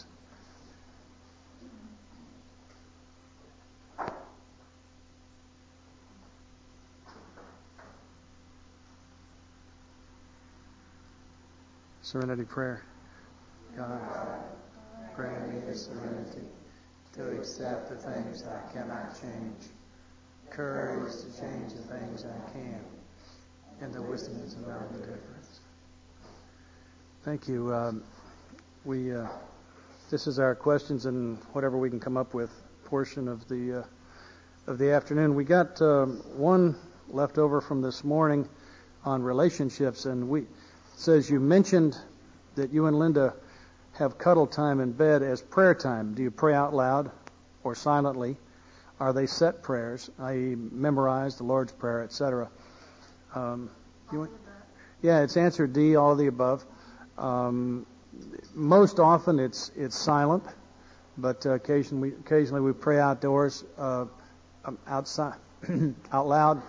Serenity prayer. God, grant me the serenity to accept the things I cannot change, courage to change the things I can, and the wisdom to know the difference. Thank you. This is our questions and whatever we can come up with portion of the afternoon. We got one left over from this morning on relationships, and it says you mentioned that you and Linda have cuddle time in bed as prayer time. Do you pray out loud or silently, are they set prayers, i.e., memorize the Lord's Prayer, etc.? Yeah, it's answer D, all of the above. Most often it's silent, but occasionally we pray outdoors, outside, out loud.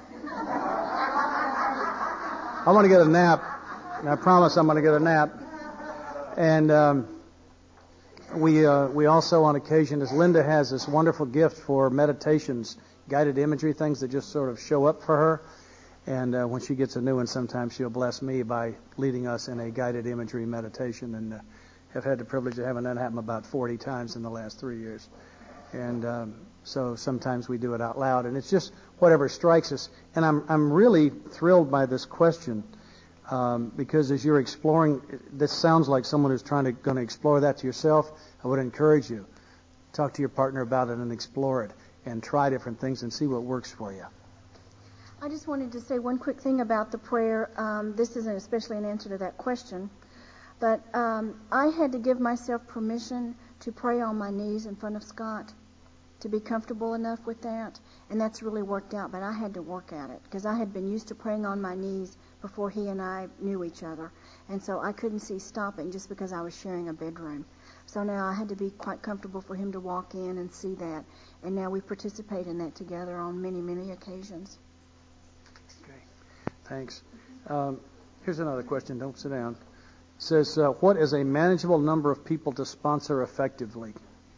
I want to get a nap, and I promise I'm going to get a nap. And we also, on occasion, as Linda has this wonderful gift for meditations, guided imagery, things that just sort of show up for her. And when she gets a new one, sometimes she'll bless me by leading us in a guided imagery meditation. And have had the privilege of having that happen about 40 times in the last 3 years. And so sometimes we do it out loud, and it's just whatever strikes us. And I'm really thrilled by this question because as you're exploring, this sounds like someone who's going to explore that to yourself. I would encourage you, talk to your partner about it and explore it, and try different things and see what works for you. I just wanted to say one quick thing about the prayer. This isn't especially an answer to that question, but I had to give myself permission to pray on my knees in front of Scott, to be comfortable enough with that, and that's really worked out, but I had to work at it, because I had been used to praying on my knees before he and I knew each other, and so I couldn't see stopping just because I was sharing a bedroom. So now I had to be quite comfortable for him to walk in and see that, and now we participate in that together on many, many occasions. Okay, thanks. Here's another question. Don't sit down. It says, what is a manageable number of people to sponsor effectively?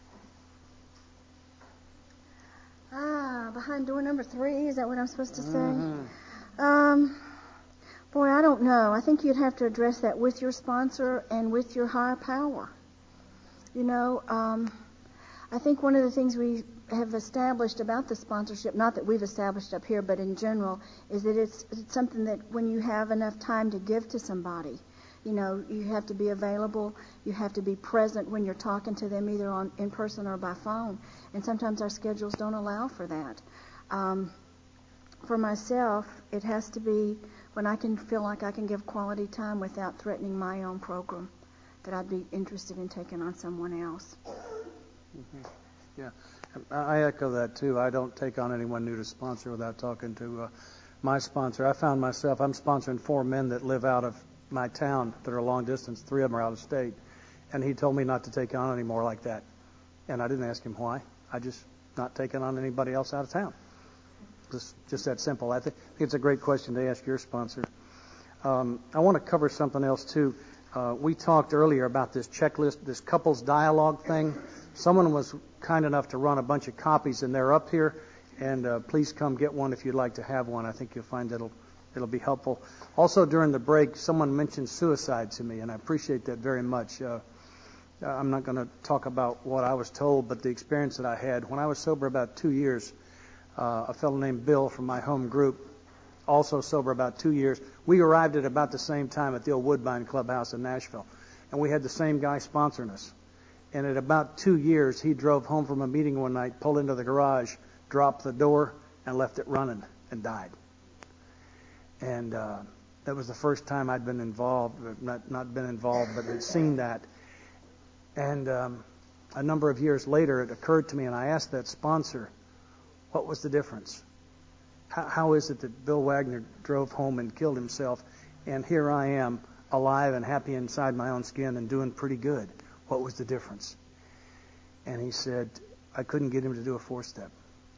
Behind door number 3, is that what I'm supposed to say? Mm-hmm. Boy, I don't know. I think you'd have to address that with your sponsor and with your higher power. You know, I think one of the things we have established about the sponsorship, not that we've established up here, but in general, is that it's something that when you have enough time to give to somebody, you know, you have to be available. You have to be present when you're talking to them, either in person or by phone. And sometimes our schedules don't allow for that. For myself, it has to be when I can feel like I can give quality time without threatening my own program, that I'd be interested in taking on someone else. Mm-hmm. Yeah, I echo that too. I don't take on anyone new to sponsor without talking to my sponsor. I found myself, I'm sponsoring 4 men that live out of my town that are long distance. 3 of them are out of state. And he told me not to take on any more like that. And I didn't ask him why. I just not taking on anybody else out of town. Just that simple. I think it's a great question to ask your sponsor. I want to cover something else too. We talked earlier about this checklist, this couples dialogue thing. Someone was kind enough to run a bunch of copies, and they're up here. And please come get one if you'd like to have one. I think you'll find it'll be helpful. Also, during the break, someone mentioned suicide to me, and I appreciate that very much. I'm not going to talk about what I was told, but the experience that I had. When I was sober about 2 years, a fellow named Bill from my home group, also sober about 2 years, we arrived at about the same time at the old Woodbine Clubhouse in Nashville, and we had the same guy sponsoring us. And at about 2 years, he drove home from a meeting one night, pulled into the garage, dropped the door, and left it running, and died. And that was the first time I'd been involved, not been involved, but had seen that. And a number of years later, it occurred to me, and I asked that sponsor, what was the difference? How is it that Bill Wagner drove home and killed himself, and here I am, alive and happy inside my own skin and doing pretty good? What was the difference? And he said, I couldn't get him to do a 4-step.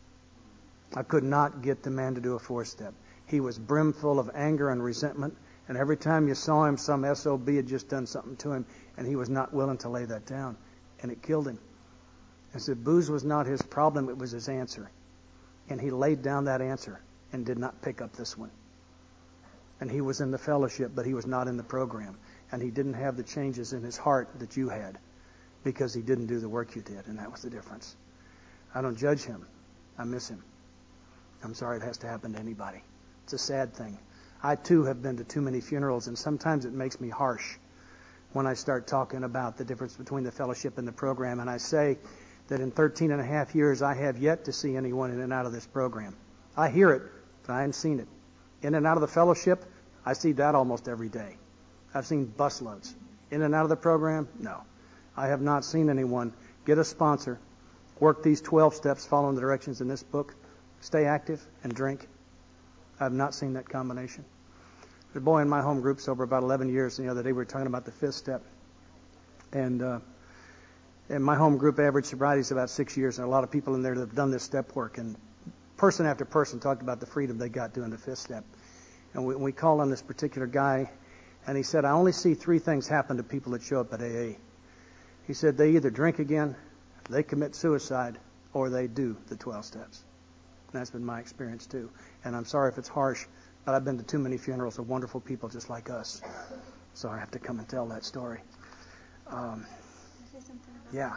I could not get the man to do a 4-step. He was brimful of anger and resentment, and every time you saw him, some SOB had just done something to him, and he was not willing to lay that down, and it killed him. I said, booze was not his problem, it was his answer. And he laid down that answer and did not pick up this one. And he was in the fellowship, but he was not in the program. And he didn't have the changes in his heart that you had because he didn't do the work you did, and that was the difference. I don't judge him. I miss him. I'm sorry it has to happen to anybody. It's a sad thing. I, too, have been to too many funerals, and sometimes it makes me harsh when I start talking about the difference between the fellowship and the program. And I say that in 13 and a half years, I have yet to see anyone in and out of this program. I hear it, but I haven't seen it. In and out of the fellowship, I see that almost every day. I've seen busloads. In and out of the program, no. I have not seen anyone get a sponsor work these 12 steps following the directions in this book, stay active, and drink. I have not seen that combination. There's a boy in my home group sober about 11 years, and the other day we were talking about the fifth step. And in my home group, average sobriety is about 6 years, and a lot of people in there that have done this step work. And person after person talked about the freedom they got doing the fifth step. And we called on this particular guy, and he said, I only see 3 things happen to people that show up at AA. He said they either drink again, they commit suicide, or they do the 12 steps. And that's been my experience too. And I'm sorry if it's harsh, but I've been to too many funerals of wonderful people just like us. So I have to come and tell that story. Yeah.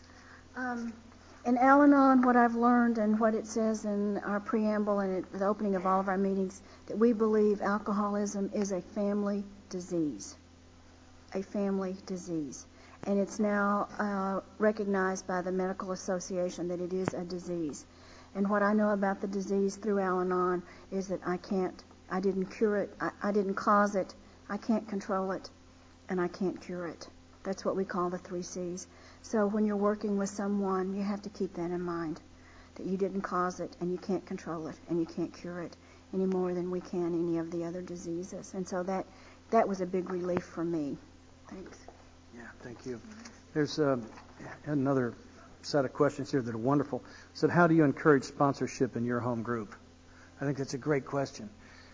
In Al-Anon, what I've learned and what it says in our preamble and at the opening of all of our meetings, that we believe alcoholism is a family disease. A family disease. And it's now recognized by the Medical Association that it is a disease. And what I know about the disease through Al-Anon is that I didn't cure it, I didn't cause it, I can't control it, and I can't cure it. That's what we call the 3 C's. So when you're working with someone, you have to keep that in mind, that you didn't cause it, and you can't control it, and you can't cure it any more than we can any of the other diseases. And so that was a big relief for me. Thanks. Yeah, thank you. There's another set of questions here that are wonderful. It said, how do you encourage sponsorship in your home group? I think that's a great question.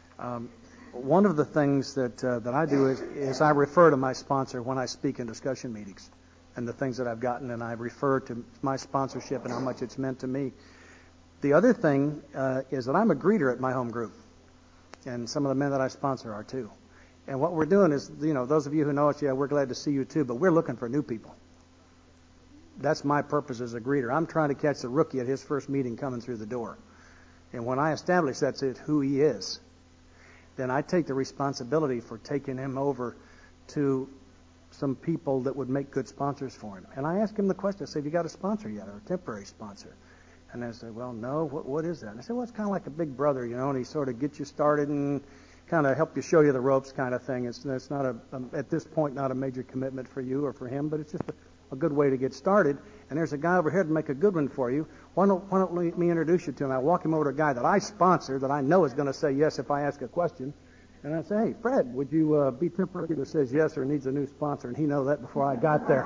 One of the things that I do is I refer to my sponsor when I speak in discussion meetings and the things that I've gotten, and I refer to my sponsorship and how much it's meant to me. The other thing is that I'm a greeter at my home group, and some of the men that I sponsor are too. And what we're doing is, those of you who know us, yeah, we're glad to see you too, but we're looking for new people. That's my purpose as a greeter. I'm trying to catch the rookie at his first meeting coming through the door. And when I establish that's it, who he is, then I take the responsibility for taking him over to some people that would make good sponsors for him. And I ask him the question, I say, have you got a sponsor yet, or a temporary sponsor? And they say, well, no, what is that? And I said, well, it's kind of like a big brother, and he sort of gets you started and kind of help you show you the ropes kind of thing. It's not at this point, not a major commitment for you or for him, but it's just a good way to get started. And there's a guy over here to make a good one for you. Why don't let me introduce you to him? I walk him over to a guy that I sponsor that I know is going to say yes if I ask a question. And I say, hey, Fred, would you be temporary that says yes or needs a new sponsor? And he knows that before I got there,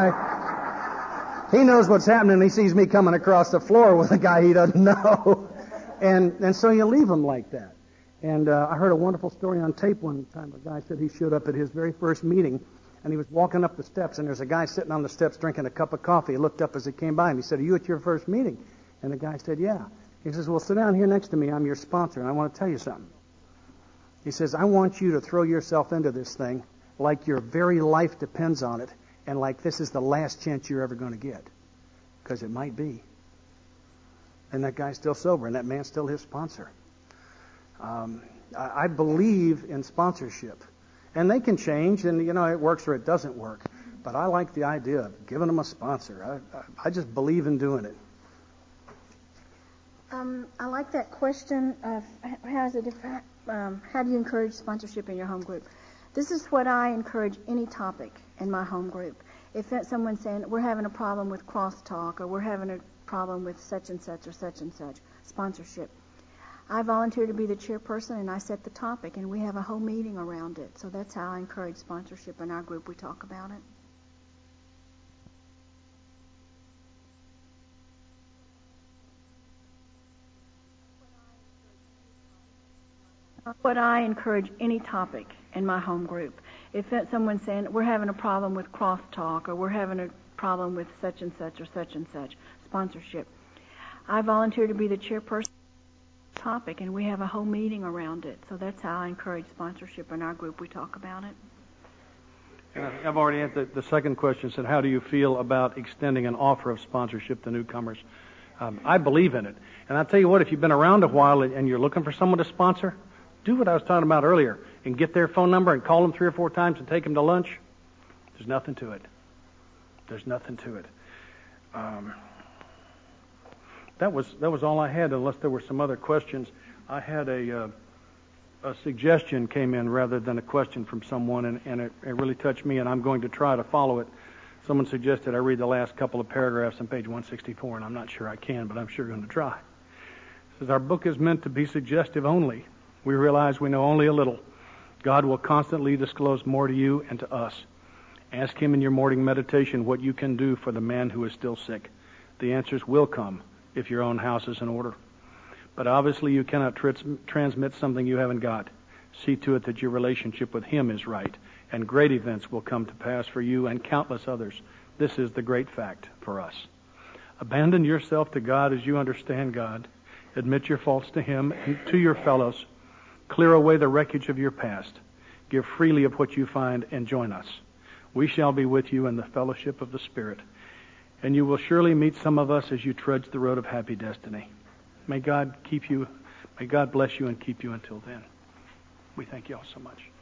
right? He knows what's happening. He sees me coming across the floor with a guy he doesn't know. And so you leave him like that. And I heard a wonderful story on tape one time. A guy said he showed up at his very first meeting, and he was walking up the steps, and there's a guy sitting on the steps drinking a cup of coffee. He looked up as he came by, and he said, are you at your first meeting? And the guy said, yeah. He says, well, sit down here next to me. I'm your sponsor, and I want to tell you something. He says, I want you to throw yourself into this thing like your very life depends on it, and like this is the last chance you're ever going to get, because it might be. And that guy's still sober, and that man's still his sponsor. I believe in sponsorship. And they can change, and, it works or it doesn't work. But I like the idea of giving them a sponsor. I just believe in doing it. I like that question of how do you encourage sponsorship in your home group? This is what I encourage any topic in my home group. If someone's saying, we're having a problem with crosstalk, or we're having a problem with such and such or such and such, sponsorship. I volunteer to be the chairperson, and I set the topic, and we have a whole meeting around it. So that's how I encourage sponsorship in our group. We talk about it. What I encourage any topic in my home group. If someone's saying, we're having a problem with crosstalk, or we're having a problem with such and such or such and such, sponsorship. I volunteer to be the chairperson topic, and we have a whole meeting around it. So that's how I encourage sponsorship in our group. We talk about it. And I've already answered the second question. Said, how do you feel about extending an offer of sponsorship to newcomers? I believe in it. And I'll tell you what, if you've been around a while and you're looking for someone to sponsor, do what I was talking about earlier and get their phone number and call them 3 or 4 times and take them to lunch. There's nothing to it. There's nothing to it. That was all I had, unless there were some other questions. I had a suggestion came in rather than a question from someone, and it really touched me, and I'm going to try to follow it. Someone suggested I read the last couple of paragraphs on page 164, and I'm not sure I can, but I'm sure going to try. It says, our book is meant to be suggestive only. We realize we know only a little. God will constantly disclose more to you and to us. Ask Him in your morning meditation what you can do for the man who is still sick. The answers will come if your own house is in order. But obviously you cannot transmit something you haven't got. See to it that your relationship with Him is right, and great events will come to pass for you and countless others. This is the great fact for us. Abandon yourself to God as you understand God. Admit your faults to Him and to your fellows. Clear away the wreckage of your past. Give freely of what you find and join us. We shall be with you in the fellowship of the Spirit. And you will surely meet some of us as you trudge the road of happy destiny. May God keep you. May God bless you and keep you until then. We thank you all so much.